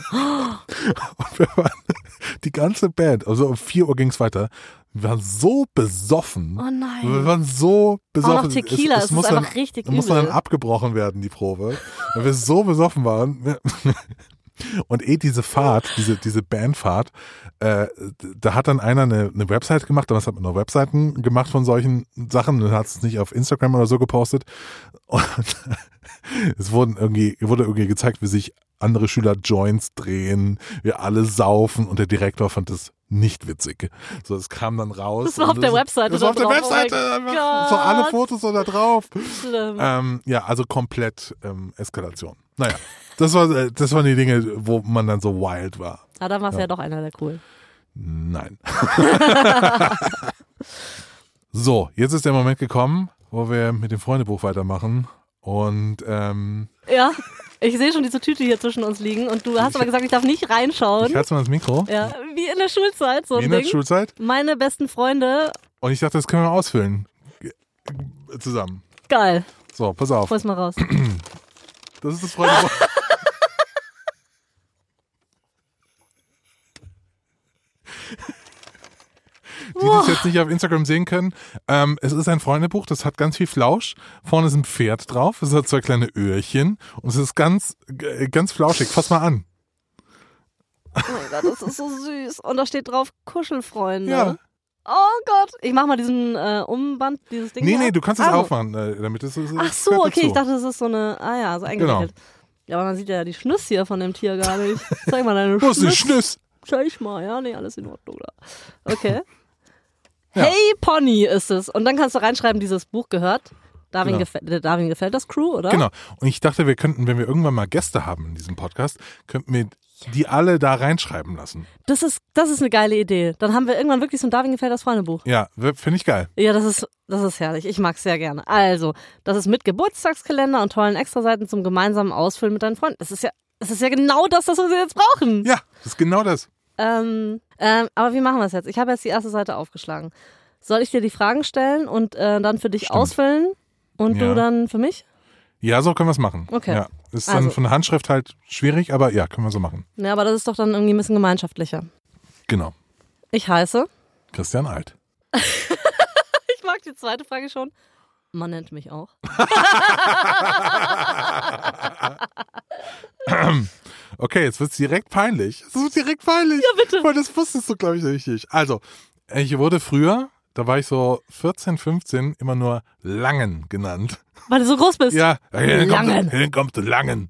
Und wir waren die ganze Band, also um 4 Uhr ging es weiter. Wir waren so besoffen. Oh nein. Wir waren so besoffen. Auch noch Tequila, es muss einfach richtig übel. Muss dann abgebrochen werden, die Probe. Weil wir so besoffen waren. Und diese Fahrt, diese Bandfahrt, da hat dann einer eine Website gemacht, damals hat man noch Webseiten gemacht von solchen Sachen, und hat es nicht auf Instagram oder so gepostet. Und es wurde irgendwie gezeigt, wie sich andere Schüler Joints drehen, wir alle saufen, und der Direktor fand es nicht witzig. So, es kam dann raus. Das war auf der Webseite. Das war auf der Webseite. So alle Fotos so da drauf. Schlimm. Ja, also komplett Eskalation. Naja, das waren die Dinge, wo man dann so wild war. Ah, dann warst du ja doch einer der cool. Nein. So, jetzt ist der Moment gekommen, wo wir mit dem Freundebuch weitermachen. Und ja, ich sehe schon diese Tüte hier zwischen uns liegen, und du hast aber gesagt, ich darf nicht reinschauen. Ich halte mal das Mikro. Ja, wie in der Schulzeit, so ein Ding. Wie in der Schulzeit? Meine besten Freunde. Und ich dachte, das können wir ausfüllen. Zusammen. Geil. So, pass auf. Hol's mal raus. Das ist das Freundebuch. Die es jetzt nicht auf Instagram sehen können. Es ist ein Freundebuch, das hat ganz viel Flausch. Vorne ist ein Pferd drauf, es hat 2 kleine Öhrchen und es ist ganz, ganz flauschig. Fass mal an. Oh mein Gott, das ist so süß. Und da steht drauf Kuschelfreunde. Ja. Oh Gott. Ich mach mal diesen Umband, dieses Ding. Nee, du kannst es aufmachen, damit es Ach so, okay, ich dachte, das ist so eine, so eingewickelt. Genau. Ja, aber man sieht ja die Schnüss hier von dem Tier gar nicht. Zeig mal deine Schnüss. Wo ist die Schnüss? Zeig mal, ja, nee, alles in Ordnung da. Okay. Ja. Hey Pony ist es. Und dann kannst du reinschreiben, dieses Buch gehört. Darwin gefällt das Crew, oder? Genau. Und ich dachte, wir könnten, wenn wir irgendwann mal Gäste haben in diesem Podcast, könnten wir die alle da reinschreiben lassen. Das ist eine geile Idee. Dann haben wir irgendwann wirklich so ein Darwin gefällt das Freundebuch. Ja, finde ich geil. Ja, das ist herrlich. Ich mag es sehr gerne. Also, das ist mit Geburtstagskalender und tollen Extraseiten zum gemeinsamen Ausfüllen mit deinen Freunden. Das ist ja genau das, was wir jetzt brauchen. Ja, das ist genau das. Aber wie machen wir es jetzt? Ich habe jetzt die erste Seite aufgeschlagen. Soll ich dir die Fragen stellen und dann für dich ausfüllen und du dann für mich? Ja, so können wir es machen. Okay. Ja, ist dann von der Handschrift halt schwierig, aber ja, können wir so machen. Ja, aber das ist doch dann irgendwie ein bisschen gemeinschaftlicher. Genau. Ich heiße. Christian Alt. Ich mag die zweite Frage schon. Man nennt mich auch. Okay, jetzt wird's direkt peinlich. Es wird direkt peinlich. Ja, bitte. Weil das wusstest du, glaube ich, richtig. Also, ich wurde früher, da war ich so 14, 15, immer nur Langen genannt. Weil du so groß bist. Ja, Langen. Hier kommst du Langen.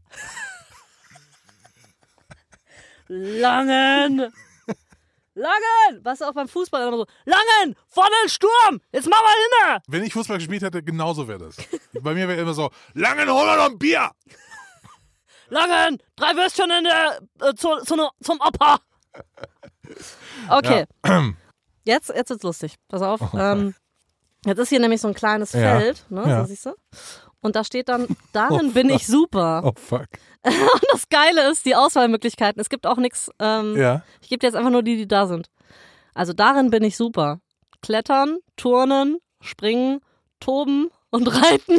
Langen. Langen. Was auch beim Fußball immer so. Langen. Vorne ein Sturm. Jetzt mach mal hin. Wenn ich Fußball gespielt hätte, genauso wäre das. Bei mir wäre immer so, Langen, hol mal noch ein Bier. Langen. 3 Würstchen in der, zum Opa. Okay. Ja. Jetzt wird's lustig. Pass auf. Jetzt ist hier nämlich so ein kleines Ja. Feld, ne? Ja. So siehst du. Und da steht dann, darin bin ich super. Oh, fuck. Und das Geile ist, die Auswahlmöglichkeiten. Es gibt auch nichts, Ja. ich gebe dir jetzt einfach nur die da sind. Also darin bin ich super. Klettern, Turnen, Springen, Toben und Reiten.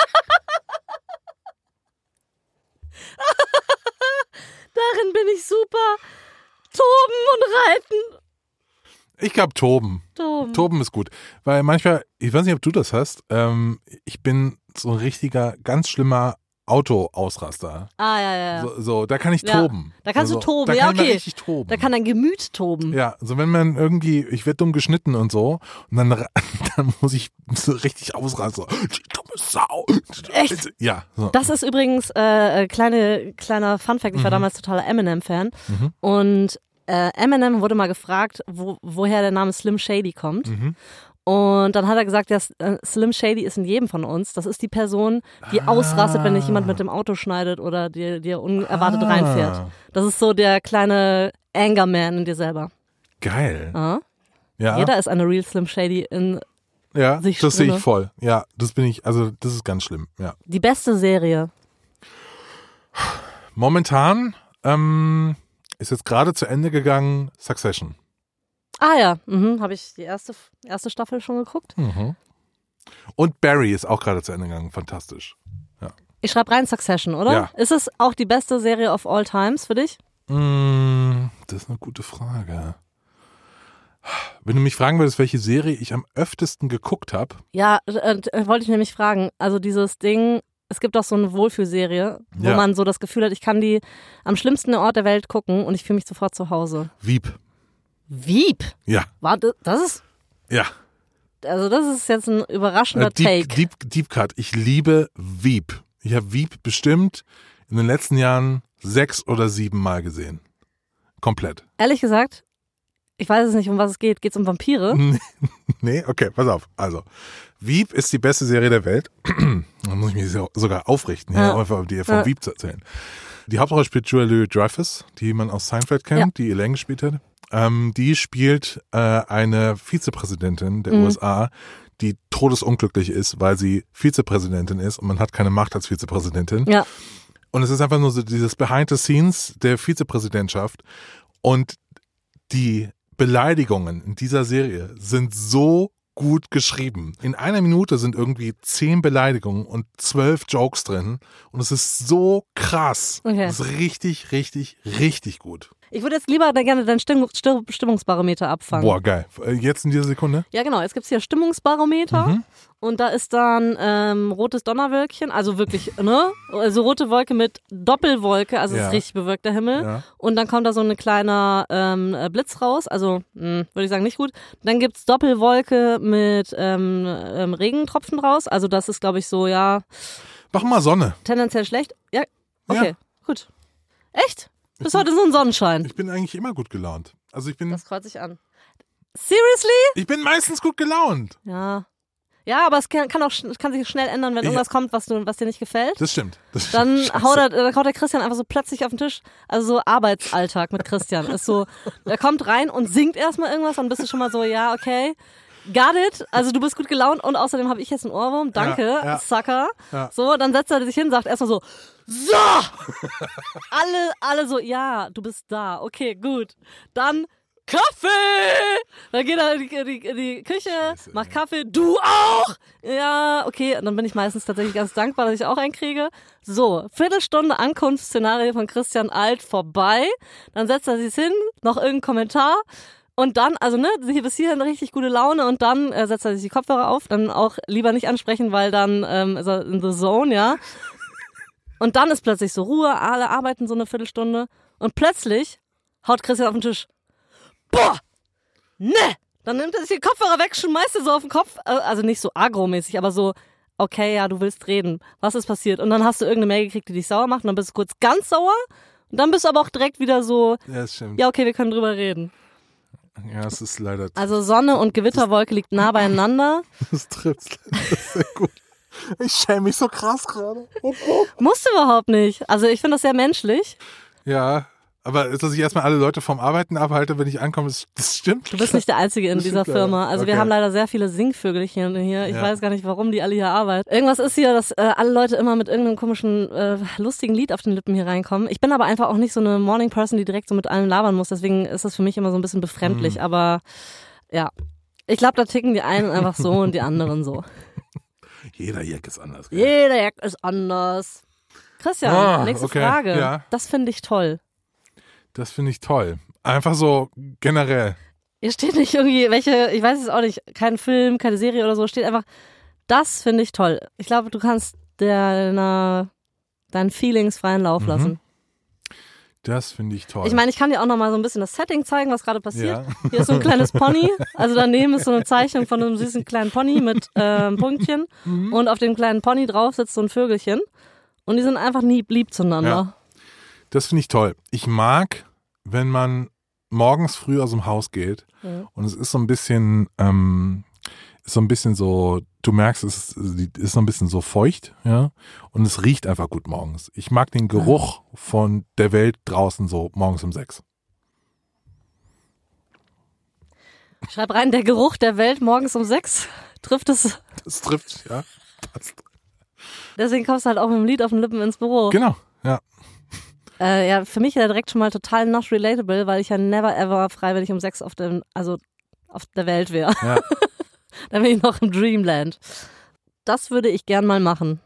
Darin bin ich super. Toben und Reiten. Ich glaube Toben. Toben ist gut. Weil manchmal, ich weiß nicht, ob du das hast, ich bin so ein richtiger, ganz schlimmer Auto-Ausraster. Ah, ja. So, da kann ich Ja, toben. da kannst du toben, da ja, kann ich mal okay. richtig toben. Da kann dein Gemüt toben. Ja, so wenn man irgendwie, ich werde dumm geschnitten und so, und dann muss ich so richtig ausrasten. So, die dumme Sau. Echt? Ja. So. Das ist übrigens kleiner Funfact. Ich war damals totaler Eminem-Fan. Und Eminem wurde mal gefragt, woher der Name Slim Shady kommt. Und dann hat er gesagt, ja, Slim Shady ist in jedem von uns. Das ist die Person, die ausrastet, wenn dich jemand mit dem Auto schneidet oder dir unerwartet reinfährt. Das ist so der kleine Anger-Man in dir selber. Geil. Ja? Ja. Jeder ist eine Real Slim Shady in Ja, sich das sehe drinne. ich voll. Ja, das bin ich, also das ist ganz schlimm. Ja. die beste Serie. Momentan ist jetzt gerade zu Ende gegangen Succession. Ah ja, habe ich die erste Staffel schon geguckt. Und Barry ist auch gerade zu Ende gegangen. Fantastisch. Ich schreibe rein Succession, oder? Ja. Ist es auch die beste Serie of all times für dich? Das ist eine gute Frage. Wenn du mich fragen würdest, welche Serie ich am öftesten geguckt habe. Ja, wollte ich nämlich fragen. Also dieses Ding, es gibt auch so eine Wohlfühlserie, wo Ja. man so das Gefühl hat, ich kann die am schlimmsten Ort der Welt gucken und ich fühle mich sofort zu Hause. Veep. Veep? Ja. Warte, das ist jetzt ein überraschender Take. Deep Cut. Ich liebe Veep. Ich habe Veep bestimmt in den letzten Jahren 6 oder 7 Mal gesehen. Komplett. Ehrlich gesagt, ich weiß es nicht, um was es geht. Geht es um Vampire? Nee, okay, pass auf. Also, Veep ist die beste Serie der Welt. Da muss ich mich sogar aufrichten, Ja. einfach dir von Veep zu erzählen. Die Hauptrolle spielt Julia Dreyfus, die man aus Seinfeld kennt, Ja. die Elaine gespielt hat. Die spielt eine Vizepräsidentin der USA, die todesunglücklich ist, weil sie Vizepräsidentin ist und man hat keine Macht als Vizepräsidentin. Ja. Und es ist einfach nur so dieses Behind the Scenes der Vizepräsidentschaft. Und die Beleidigungen in dieser Serie sind so gut geschrieben. In einer Minute sind irgendwie 10 Beleidigungen und 12 Jokes drin. Und es ist so krass. Okay. Es ist richtig, richtig, richtig gut. Ich würde jetzt lieber gerne dein Stimmungsbarometer abfangen. Boah, geil. Jetzt in dieser Sekunde? Ja, genau. Jetzt gibt's hier Stimmungsbarometer und da ist dann rotes Donnerwölkchen, also wirklich, ne? Also rote Wolke mit Doppelwolke, also es Ja. ist richtig bewölkter Himmel. Ja. Und dann kommt da so ein kleiner Blitz raus, also würde ich sagen nicht gut. Dann gibt's Doppelwolke mit Regentropfen raus, also das ist, glaube ich, so, ja, Mach mal Sonne. tendenziell schlecht. Ja, okay, Ja. gut. Echt? Bis heute so ein Sonnenschein. Ich bin eigentlich immer gut gelaunt. Also ich bin Das kreuzt sich an. Seriously? meistens gut gelaunt. Ja. Ja, aber es kann sich schnell ändern, wenn Ja. irgendwas kommt, was dir nicht gefällt. Das stimmt. Dann Scheiße. haut der Christian einfach so plötzlich auf den Tisch. Also so Arbeitsalltag mit Christian. Ist so, der kommt rein und singt erstmal irgendwas, dann bist du schon mal so, ja, okay. Got it. Also du bist gut gelaunt und außerdem habe ich jetzt einen Ohrwurm. Danke, Ja. Sucker. Ja. So, dann setzt er sich hin, sagt erstmal so, alle so, ja, du bist da. Okay, gut. Dann Kaffee! Dann geht er in die Küche, macht Kaffee, du auch! Ja, okay, und dann bin ich meistens tatsächlich ganz dankbar, dass ich auch einen kriege. So, Viertelstunde Ankunftsszenario von Christian Alt vorbei, dann setzt er sich hin, noch irgendeinen Kommentar und dann, also ne, bis hierhin richtig gute Laune und dann setzt er sich die Kopfhörer auf, dann auch lieber nicht ansprechen, weil dann ist er in the zone, ja. Und dann ist plötzlich so Ruhe, alle arbeiten so eine Viertelstunde und plötzlich haut Christian auf den Tisch. Boah, ne! Dann nimmt er sich die Kopfhörer weg, schmeißt er so auf den Kopf, also nicht so agromäßig, aber so, okay, ja, du willst reden, was ist passiert? Und dann hast du irgendeine Mail gekriegt, die dich sauer macht und dann bist du kurz ganz sauer und dann bist du aber auch direkt wieder so, Ja, das stimmt. ja, okay, wir können drüber reden. Ja, es ist leider... Also Sonne und Gewitterwolke liegt nah beieinander. Das trifft das sehr gut. Ich schäme mich so krass gerade. Musst du überhaupt nicht. Also ich finde das sehr menschlich. Ja, aber dass ich erstmal alle Leute vom Arbeiten abhalte, wenn ich ankomme, das stimmt. Du bist nicht der Einzige in Das dieser stimmt leider. Firma. Also wir Okay. haben leider sehr viele Singvögelchen hier. Ich Ja. weiß gar nicht, warum die alle hier arbeiten. Irgendwas ist hier, dass alle Leute immer mit irgendeinem komischen, lustigen Lied auf den Lippen hier reinkommen. Ich bin aber einfach auch nicht so eine Morning Person, die direkt so mit allen labern muss. Deswegen ist das für mich immer so ein bisschen befremdlich. Aber ja, ich glaube, da ticken die einen einfach so und die anderen so. Jeder Jack ist anders. Gell? Jeder Jack ist anders. Christian, nächste okay. Frage. Ja. Das finde ich toll. Das finde ich toll. Einfach so generell. Hier steht nicht irgendwie welche, ich weiß es auch nicht, kein Film, keine Serie oder so, steht einfach, das finde ich toll. Ich glaube, du kannst deinen Feelings freien Lauf lassen. Das finde ich toll. Ich meine, ich kann dir auch noch mal so ein bisschen das Setting zeigen, was gerade passiert. Ja. Hier ist so ein kleines Pony, also daneben ist so eine Zeichnung von einem süßen kleinen Pony mit Punktchen und auf dem kleinen Pony drauf sitzt so ein Vögelchen und die sind einfach nie lieb zueinander. Ja. Das finde ich toll. Ich mag, wenn man morgens früh aus dem Haus geht und es ist so ein bisschen, so, du merkst, es ist so ein bisschen so feucht, ja, und es riecht einfach gut morgens. Ich mag den Geruch von der Welt draußen so morgens um 6. Schreib rein, der Geruch der Welt morgens um 6 trifft es. Das trifft, ja. Passt. Deswegen kommst du halt auch mit dem Lied auf den Lippen ins Büro. Genau, ja. Ja, für mich ist er direkt schon mal total not relatable, weil ich ja never ever freiwillig um 6 auf der Welt wäre. Ja. Dann bin ich noch im Dreamland. Das würde ich gern mal machen.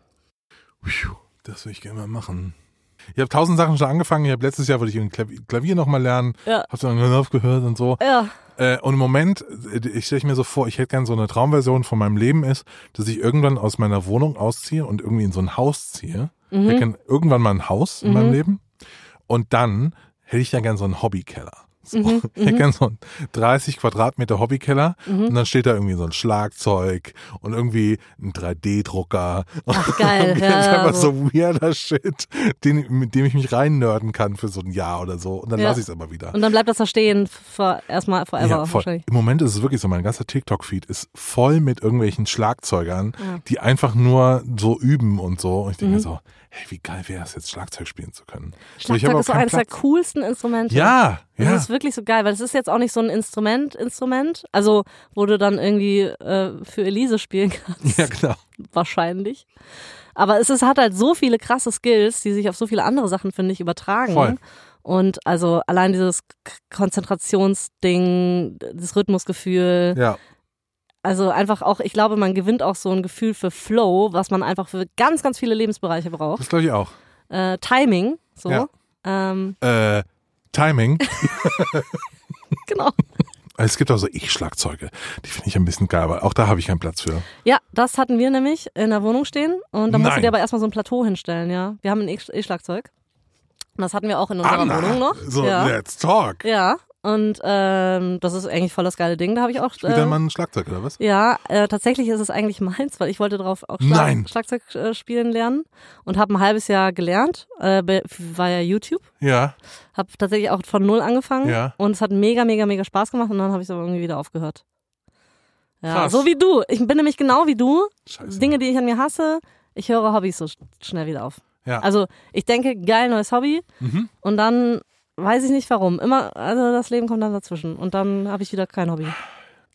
Das würde ich gerne mal machen. Ich habe 1000 Sachen schon angefangen. Ich habe letztes Jahr wollte ich Klavier noch mal lernen. Ja. Habe dann aufgehört und so. Ja. Und im Moment, ich stelle mir so vor, ich hätte gern so eine Traumversion von meinem Leben ist, dass ich irgendwann aus meiner Wohnung ausziehe und irgendwie in so ein Haus ziehe. Ich hätte gern irgendwann mal ein Haus in meinem Leben. Und dann hätte ich ja gern so einen Hobbykeller. So. Ich hätte gern so einen 30 Quadratmeter Hobbykeller und dann steht da irgendwie so ein Schlagzeug und irgendwie ein 3D-Drucker. Ach, geil. Und Ja, einfach so weirder Shit, mit dem ich mich reinnörden kann für so ein Jahr oder so. Und dann Ja. lasse ich es aber wieder. Und dann bleibt das da stehen erstmal forever Ja, voll. wahrscheinlich. Im Moment ist es wirklich so, mein ganzer TikTok-Feed ist voll mit irgendwelchen Schlagzeugern, die einfach nur so üben und so. Und ich denke mir so, hey, wie geil wäre es jetzt, Schlagzeug spielen zu können. So, ich Schlagzeug habe ist so auch keinen eines der Platz. coolsten Instrumente. Ja, Das ja. ist wirklich so geil, weil es ist jetzt auch nicht so ein Instrument, also wo du dann irgendwie für Elise spielen kannst. Ja, genau. Wahrscheinlich. Aber hat halt so viele krasse Skills, die sich auf so viele andere Sachen, finde ich, übertragen. Voll. Und also allein dieses Konzentrationsding, das Rhythmusgefühl, Ja, also einfach auch, ich glaube, man gewinnt auch so ein Gefühl für Flow, was man einfach für ganz, ganz viele Lebensbereiche braucht. das glaube ich auch. Timing, so. Ja. Ähm, Timing. genau. Es gibt auch so E-Schlagzeuge. Die finde ich ein bisschen geil, aber auch da habe ich keinen Platz für. Ja, das hatten wir nämlich in der Wohnung stehen und da musst du Nein. dir aber erstmal so ein Plateau hinstellen, ja. Wir haben ein E-Schlagzeug. Und das hatten wir auch in unserer Wohnung noch. So, ja. let's talk. Ja, und das ist eigentlich voll das geile Ding, da habe ich auch... Spielt dein Mann ein Schlagzeug oder was? Ja, tatsächlich ist es eigentlich meins, weil ich wollte drauf auch Nein. Schlagzeug spielen lernen und habe ein halbes Jahr gelernt, via YouTube. Ja. Habe tatsächlich auch von null angefangen Ja. und es hat mega, mega, mega Spaß gemacht und dann habe ich es aber irgendwie wieder aufgehört. Ja, Krass. so wie du. Ich bin nämlich genau wie du. Scheiße. Dinge, die ich an mir hasse, ich höre Hobbys so schnell wieder auf. Ja. Also ich denke, geil, neues Hobby und dann weiß ich nicht warum. Also das Leben kommt dann dazwischen und dann habe ich wieder kein Hobby.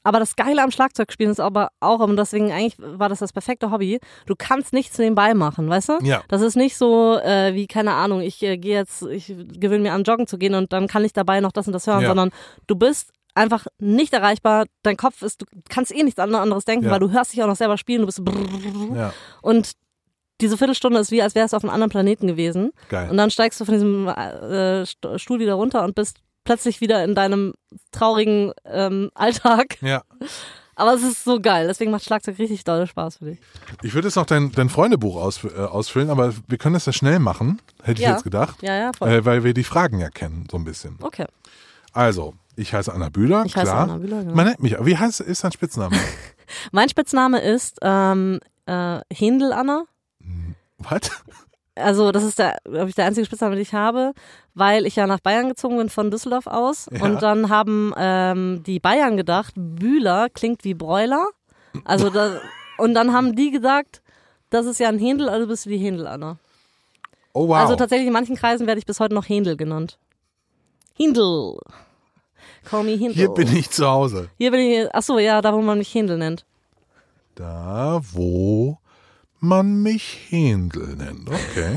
Aber das Geile am Schlagzeugspielen ist aber auch, und deswegen eigentlich war das perfekte Hobby, du kannst nichts nebenbei machen, weißt du? Ja. Das ist nicht so wie, keine Ahnung, ich gewöhne mir an, joggen zu gehen und dann kann ich dabei noch das und das hören, Ja. sondern du bist einfach nicht erreichbar, dein Kopf ist, du kannst nichts anderes denken, Ja. weil du hörst dich auch noch selber spielen, du bist Ja, und diese Viertelstunde ist wie, als wärst du auf einem anderen Planeten gewesen. geil. Und dann steigst du von diesem Stuhl wieder runter und bist plötzlich wieder in deinem traurigen Alltag. Ja. Aber es ist so geil, deswegen macht Schlagzeug richtig dolle Spaß für dich. Ich würde jetzt noch dein Freundebuch ausfüllen, aber wir können das ja schnell machen, hätte ich Ja. jetzt gedacht. Ja, voll. Weil wir die Fragen ja kennen, so ein bisschen. Okay. Also, ich heiße Anna Bühler, Ich heiße klar. Anna Bühler, genau. Man nennt mich, wie ist dein Spitzname? Mein Spitzname ist Händel Anna. Was? Also das ist der einzige Spitzname, den ich habe, weil ich ja nach Bayern gezogen bin von Düsseldorf aus. Ja. Und dann haben die Bayern gedacht, Bühler klingt wie Bräuler. Also und dann haben die gesagt, das ist ja ein Händel, also bist du die Händel Anna. Oh wow. Also tatsächlich in manchen Kreisen werde ich bis heute noch Händel genannt. Händel. Call me Händel. Hier bin ich zu Hause. Hier bin ich, achso, ja, da wo man mich Händel nennt. Da, wo man mich Händel nennt. Okay.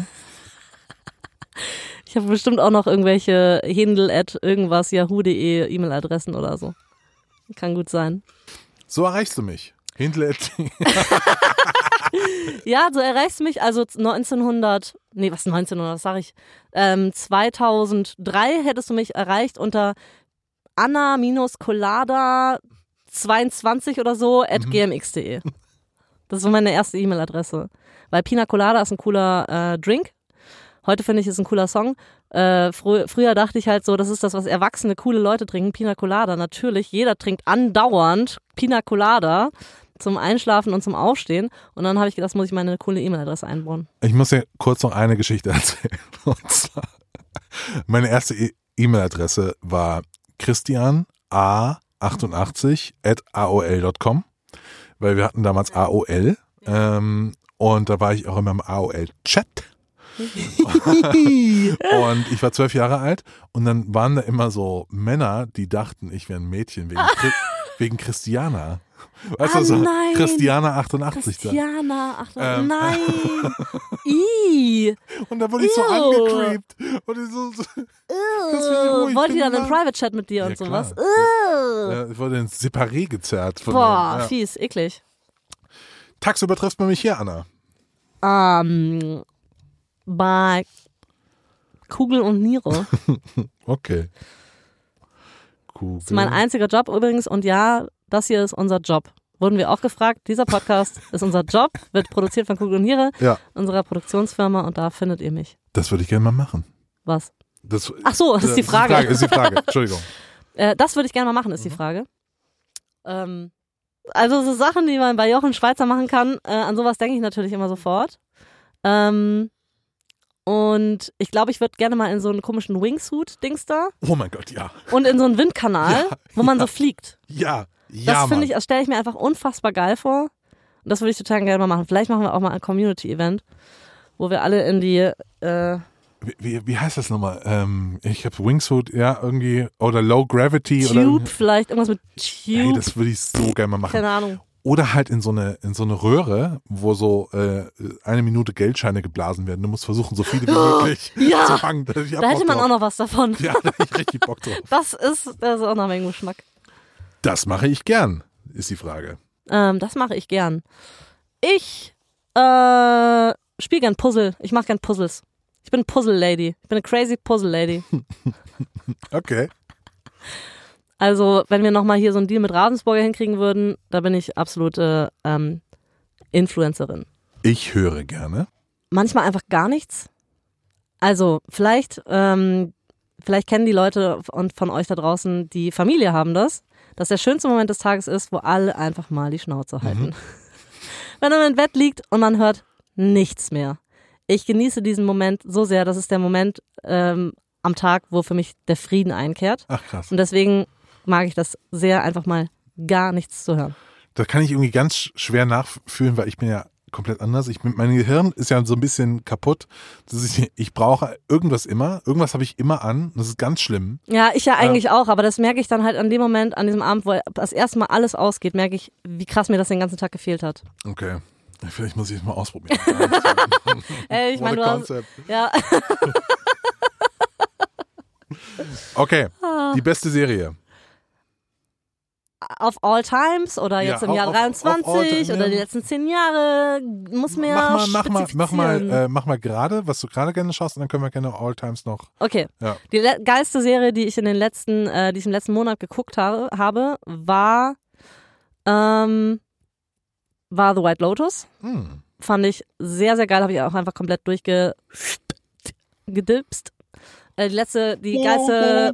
Ich habe bestimmt auch noch irgendwelche Händel@ yahoo.de E-Mail-Adressen oder so. Kann gut sein. So erreichst du mich. Händel. Ja, so erreichst du mich, also 2003 hättest du mich erreicht unter Anna-Colada22 oder so @gmx.de. Das ist so meine erste E-Mail-Adresse. Weil Pina Colada ist ein cooler Drink. Heute finde ich, ist ein cooler Song. Früher dachte ich halt so, das ist das, was erwachsene, coole Leute trinken. Pina Colada, natürlich. Jeder trinkt andauernd Pina Colada zum Einschlafen und zum Aufstehen. Und dann habe ich gedacht, das muss ich meine coole E-Mail-Adresse einbauen. Ich muss dir kurz noch eine Geschichte erzählen. Und zwar, meine erste E-Mail-Adresse war christiana88@aol.com, weil wir hatten damals AOL. Und da war ich auch immer im AOL-Chat. Und ich war 12 Jahre alt und dann waren da immer so Männer, die dachten, ich wäre ein Mädchen wegen Christiana. Weißt du, so nein. Christiana 88 da. Christiana, ach nein. Ih. Und da wurde ich so angecreept. Und ich so Wollt ihr dann einen Private-Chat mit dir Ja, und klar. sowas? ja, ich wurde ins Separé gezerrt. Von Boah, mir. Ja. fies, eklig. Tagsüber trifft man mich hier, Anna. Bei Kugel und Niere. Okay. Cool. Das ist mein einziger Job übrigens und ja, das hier ist unser Job. Wurden wir auch gefragt, dieser Podcast ist unser Job, wird produziert von Kugel und Niere, Ja, unserer Produktionsfirma und da findet ihr mich. das würde ich gerne mal machen. Was? Das, Ach so, das ist die Frage. Ist die Frage. Entschuldigung. Das würde ich gerne mal machen, ist die Frage. Also so Sachen, die man bei Jochen Schweizer machen kann, an sowas denke ich natürlich immer sofort. Und ich glaube, ich würde gerne mal in so einen komischen Wingsuit-Dings da Oh mein Gott, ja. und in so einen Windkanal, wo man so fliegt. Ja, Das ja, finde Mann. ich, das stelle ich mir einfach unfassbar geil vor. Und das würde ich total gerne mal machen. Vielleicht machen wir auch mal ein Community-Event, wo wir alle in die Wie heißt das nochmal? Ich habe Wingsuit, ja, irgendwie, oder Low Gravity. Tube, oder vielleicht irgendwas mit Hey, Tube, das würde ich so gerne mal machen. keine Ahnung. Oder halt in so eine Röhre, wo so 1 Minute Geldscheine geblasen werden. Du musst versuchen, so viele wie möglich Ja. zu fangen. Ich hab Da hätte Bock man drauf. auch noch was davon. Ja, da hätte ich richtig Bock drauf. Das ist auch noch mein Geschmack. Das mache ich gern, ist die Frage. Das mache ich gern. Ich spiele gern Puzzle. Ich mache gern Puzzles. Ich bin Puzzle-Lady. Ich bin eine crazy Puzzle-Lady. Okay. Also, wenn wir nochmal hier so einen Deal mit Ravensburger hinkriegen würden, da bin ich absolute Influencerin. Ich höre gerne. Manchmal einfach gar nichts. Also, vielleicht kennen die Leute von euch da draußen, die Familie haben das, dass der schönste Moment des Tages ist, wo alle einfach mal die Schnauze halten. Wenn man im Bett liegt und man hört nichts mehr. Ich genieße diesen Moment so sehr, das ist der Moment am Tag, wo für mich der Frieden einkehrt. Ach krass. Und deswegen mag ich das sehr, einfach mal gar nichts zu hören. Das kann ich irgendwie ganz schwer nachfühlen, weil ich bin ja komplett anders. Mein Gehirn ist ja so ein bisschen kaputt. Ich brauche irgendwas habe ich immer an. Das ist ganz schlimm. Ja, ich ja eigentlich auch, aber das merke ich dann halt an dem Moment, an diesem Abend, wo das erste Mal alles ausgeht, merke ich, wie krass mir das den ganzen Tag gefehlt hat. Okay. Vielleicht muss ich es mal ausprobieren. Ey, ich meine, du hast, ja. Okay, die beste Serie. Auf all times oder jetzt im Jahr 23 oder die letzten 10 Jahre muss mehr mach mal gerade, was du gerade gerne schaust und dann können wir gerne all times noch. Okay. Ja. Die geilste Serie, die ich im letzten Monat geguckt habe, war The White Lotus. Fand ich sehr, sehr geil, habe ich auch einfach komplett durchgedipst. Die geilste,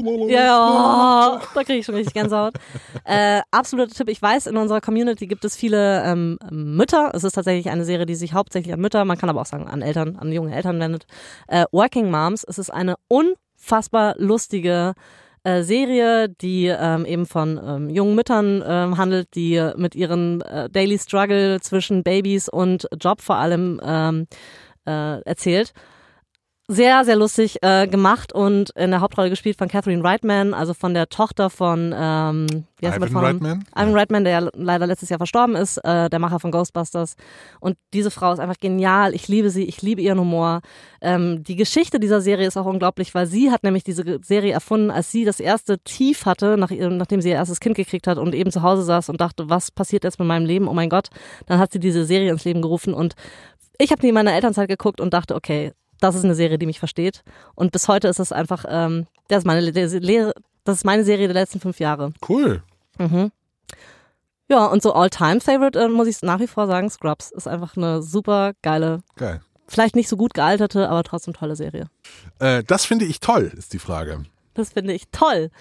ja, da kriege ich schon richtig Gänsehaut. Absoluter Tipp. Ich weiß, in unserer Community gibt es viele Mütter. Es ist tatsächlich eine Serie, die sich hauptsächlich an Mütter, man kann aber auch sagen an Eltern, an junge Eltern wendet. Working Moms. Es ist eine unfassbar lustige Serie, die eben von jungen Müttern handelt, die mit ihren Daily Struggle zwischen Babys und Job vor allem erzählt. Sehr, sehr lustig gemacht und in der Hauptrolle gespielt von Catherine Reitman, also von der Tochter von Ivan Reitman? Ivan Reitman, der ja leider letztes Jahr verstorben ist, der Macher von Ghostbusters. Und diese Frau ist einfach genial. Ich liebe sie, ich liebe ihren Humor. Die Geschichte dieser Serie ist auch unglaublich, weil sie hat nämlich diese Serie erfunden, als sie das erste Tief hatte, nachdem sie ihr erstes Kind gekriegt hat und eben zu Hause saß und dachte, was passiert jetzt mit meinem Leben? Oh mein Gott. Dann hat sie diese Serie ins Leben gerufen und ich habe die in meiner Elternzeit geguckt und dachte, okay, das ist eine Serie, die mich versteht. Und bis heute ist es einfach, das ist meine Serie der letzten 5 Jahre. Cool. Mhm. Ja, und so All-Time-Favorite muss ich nach wie vor sagen, Scrubs ist einfach eine super geile, vielleicht nicht so gut gealterte, aber trotzdem tolle Serie. Das finde ich toll, ist die Frage. Das finde ich toll.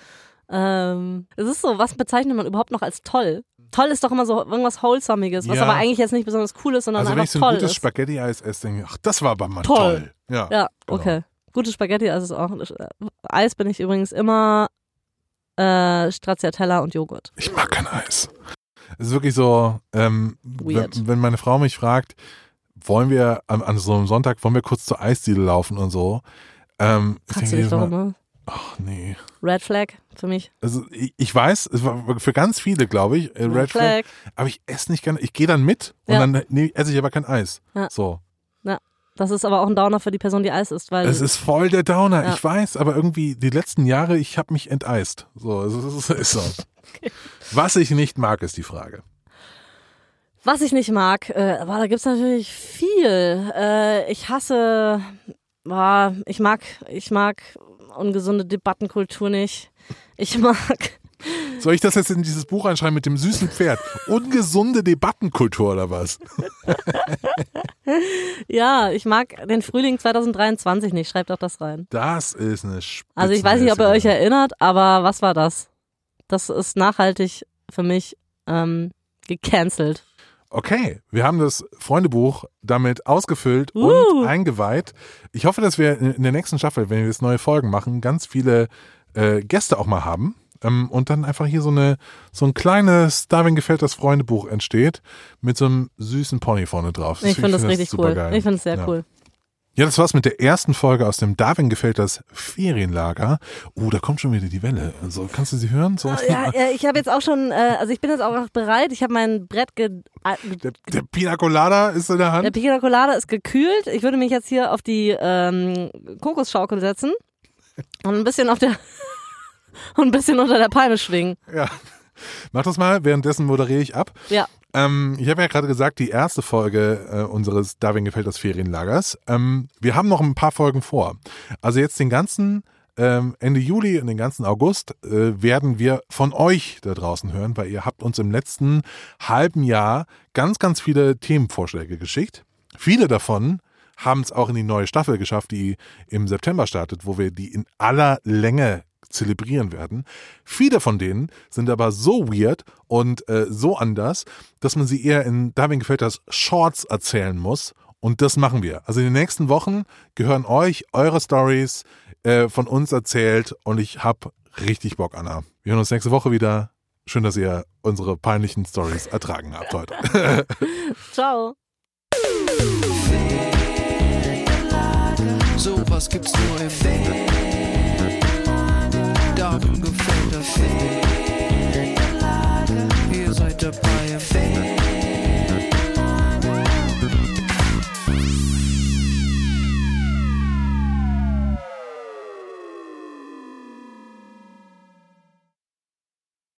Es ist so, was bezeichnet man überhaupt noch als toll? Toll ist doch immer so irgendwas Wholesomiges, was aber eigentlich jetzt nicht besonders cool ist, sondern einfach toll ist. Also wenn ich so ein gutes Spaghetti-Eis esse, denke ich, ach, das war aber mal toll. Ja, genau. Okay. Gutes Spaghetti-Eis ist auch. Eis bin ich übrigens immer Stracciatella und Joghurt. Ich mag kein Eis. Es ist wirklich so, wenn meine Frau mich fragt, wollen wir an so einem Sonntag, wollen wir kurz zur Eisdiele laufen und so. Fragst du dich doch immer? Ach nee. Red Flag für mich. Also ich weiß, es war für ganz viele, glaube ich, Red Flag. Aber ich esse nicht gerne. Ich gehe dann mit und dann esse ich aber kein Eis. Ja. So. Ja. Das ist aber auch ein Downer für die Person, die Eis isst. Weil es ist voll der Downer, ich weiß, aber irgendwie die letzten Jahre, ich habe mich enteist. So, es ist so. Okay. Was ich nicht mag, ist die Frage. Was ich nicht mag, aber da gibt's natürlich viel. Ich mag ungesunde Debattenkultur nicht. Ich mag. Soll ich das jetzt in dieses Buch einschreiben mit dem süßen Pferd? Ungesunde Debattenkultur oder was? Ja, ich mag den Frühling 2023 nicht. Schreibt auch das rein. Das ist eine Spitze. Also ich weiß nicht, ob ihr euch erinnert, aber was war das? Das ist nachhaltig für mich gecancelt. Okay, wir haben das Freundebuch damit ausgefüllt und eingeweiht. Ich hoffe, dass wir in der nächsten Staffel, wenn wir jetzt neue Folgen machen, ganz viele Gäste auch mal haben und dann einfach hier so ein kleines Darwin gefällt das Freundebuch entsteht mit so einem süßen Pony vorne drauf. Ich finde das richtig cool. Geil. Ich finde es sehr cool. Ja, das war's mit der ersten Folge aus dem Darwin gefällt das Ferienlager. Da kommt schon wieder die Welle. Also, kannst du sie hören? So ja, ich habe jetzt auch schon, ich bin jetzt auch bereit. Ich habe mein Brett der Pina Colada ist in der Hand. Der Pina Colada ist gekühlt. Ich würde mich jetzt hier auf die Kokosschaukel setzen und ein bisschen unter der Palme schwingen. Ja. Mach das mal, währenddessen moderiere ich ab. Ja. Ich habe ja gerade gesagt, die erste Folge unseres Darwin gefällt das Ferienlagers. Wir haben noch ein paar Folgen vor. Also jetzt den ganzen Ende Juli und den ganzen August werden wir von euch da draußen hören, weil ihr habt uns im letzten halben Jahr ganz, ganz viele Themenvorschläge geschickt. Viele davon haben es auch in die neue Staffel geschafft, die im September startet, wo wir die in aller Länge zelebrieren werden. Viele von denen sind aber so weird und so anders, dass man sie eher in Darwin gefällt das Shorts erzählen muss. Und das machen wir. Also in den nächsten Wochen gehören euch eure Stories von uns erzählt und ich habe richtig Bock, Anna. Wir hören uns nächste Woche wieder. Schön, dass ihr unsere peinlichen Stories ertragen habt heute. Ciao. Sowas gibt's nur im Ferienlager. Darum gefällt das Ferienlager. Ihr seid dabei im Ferienlager.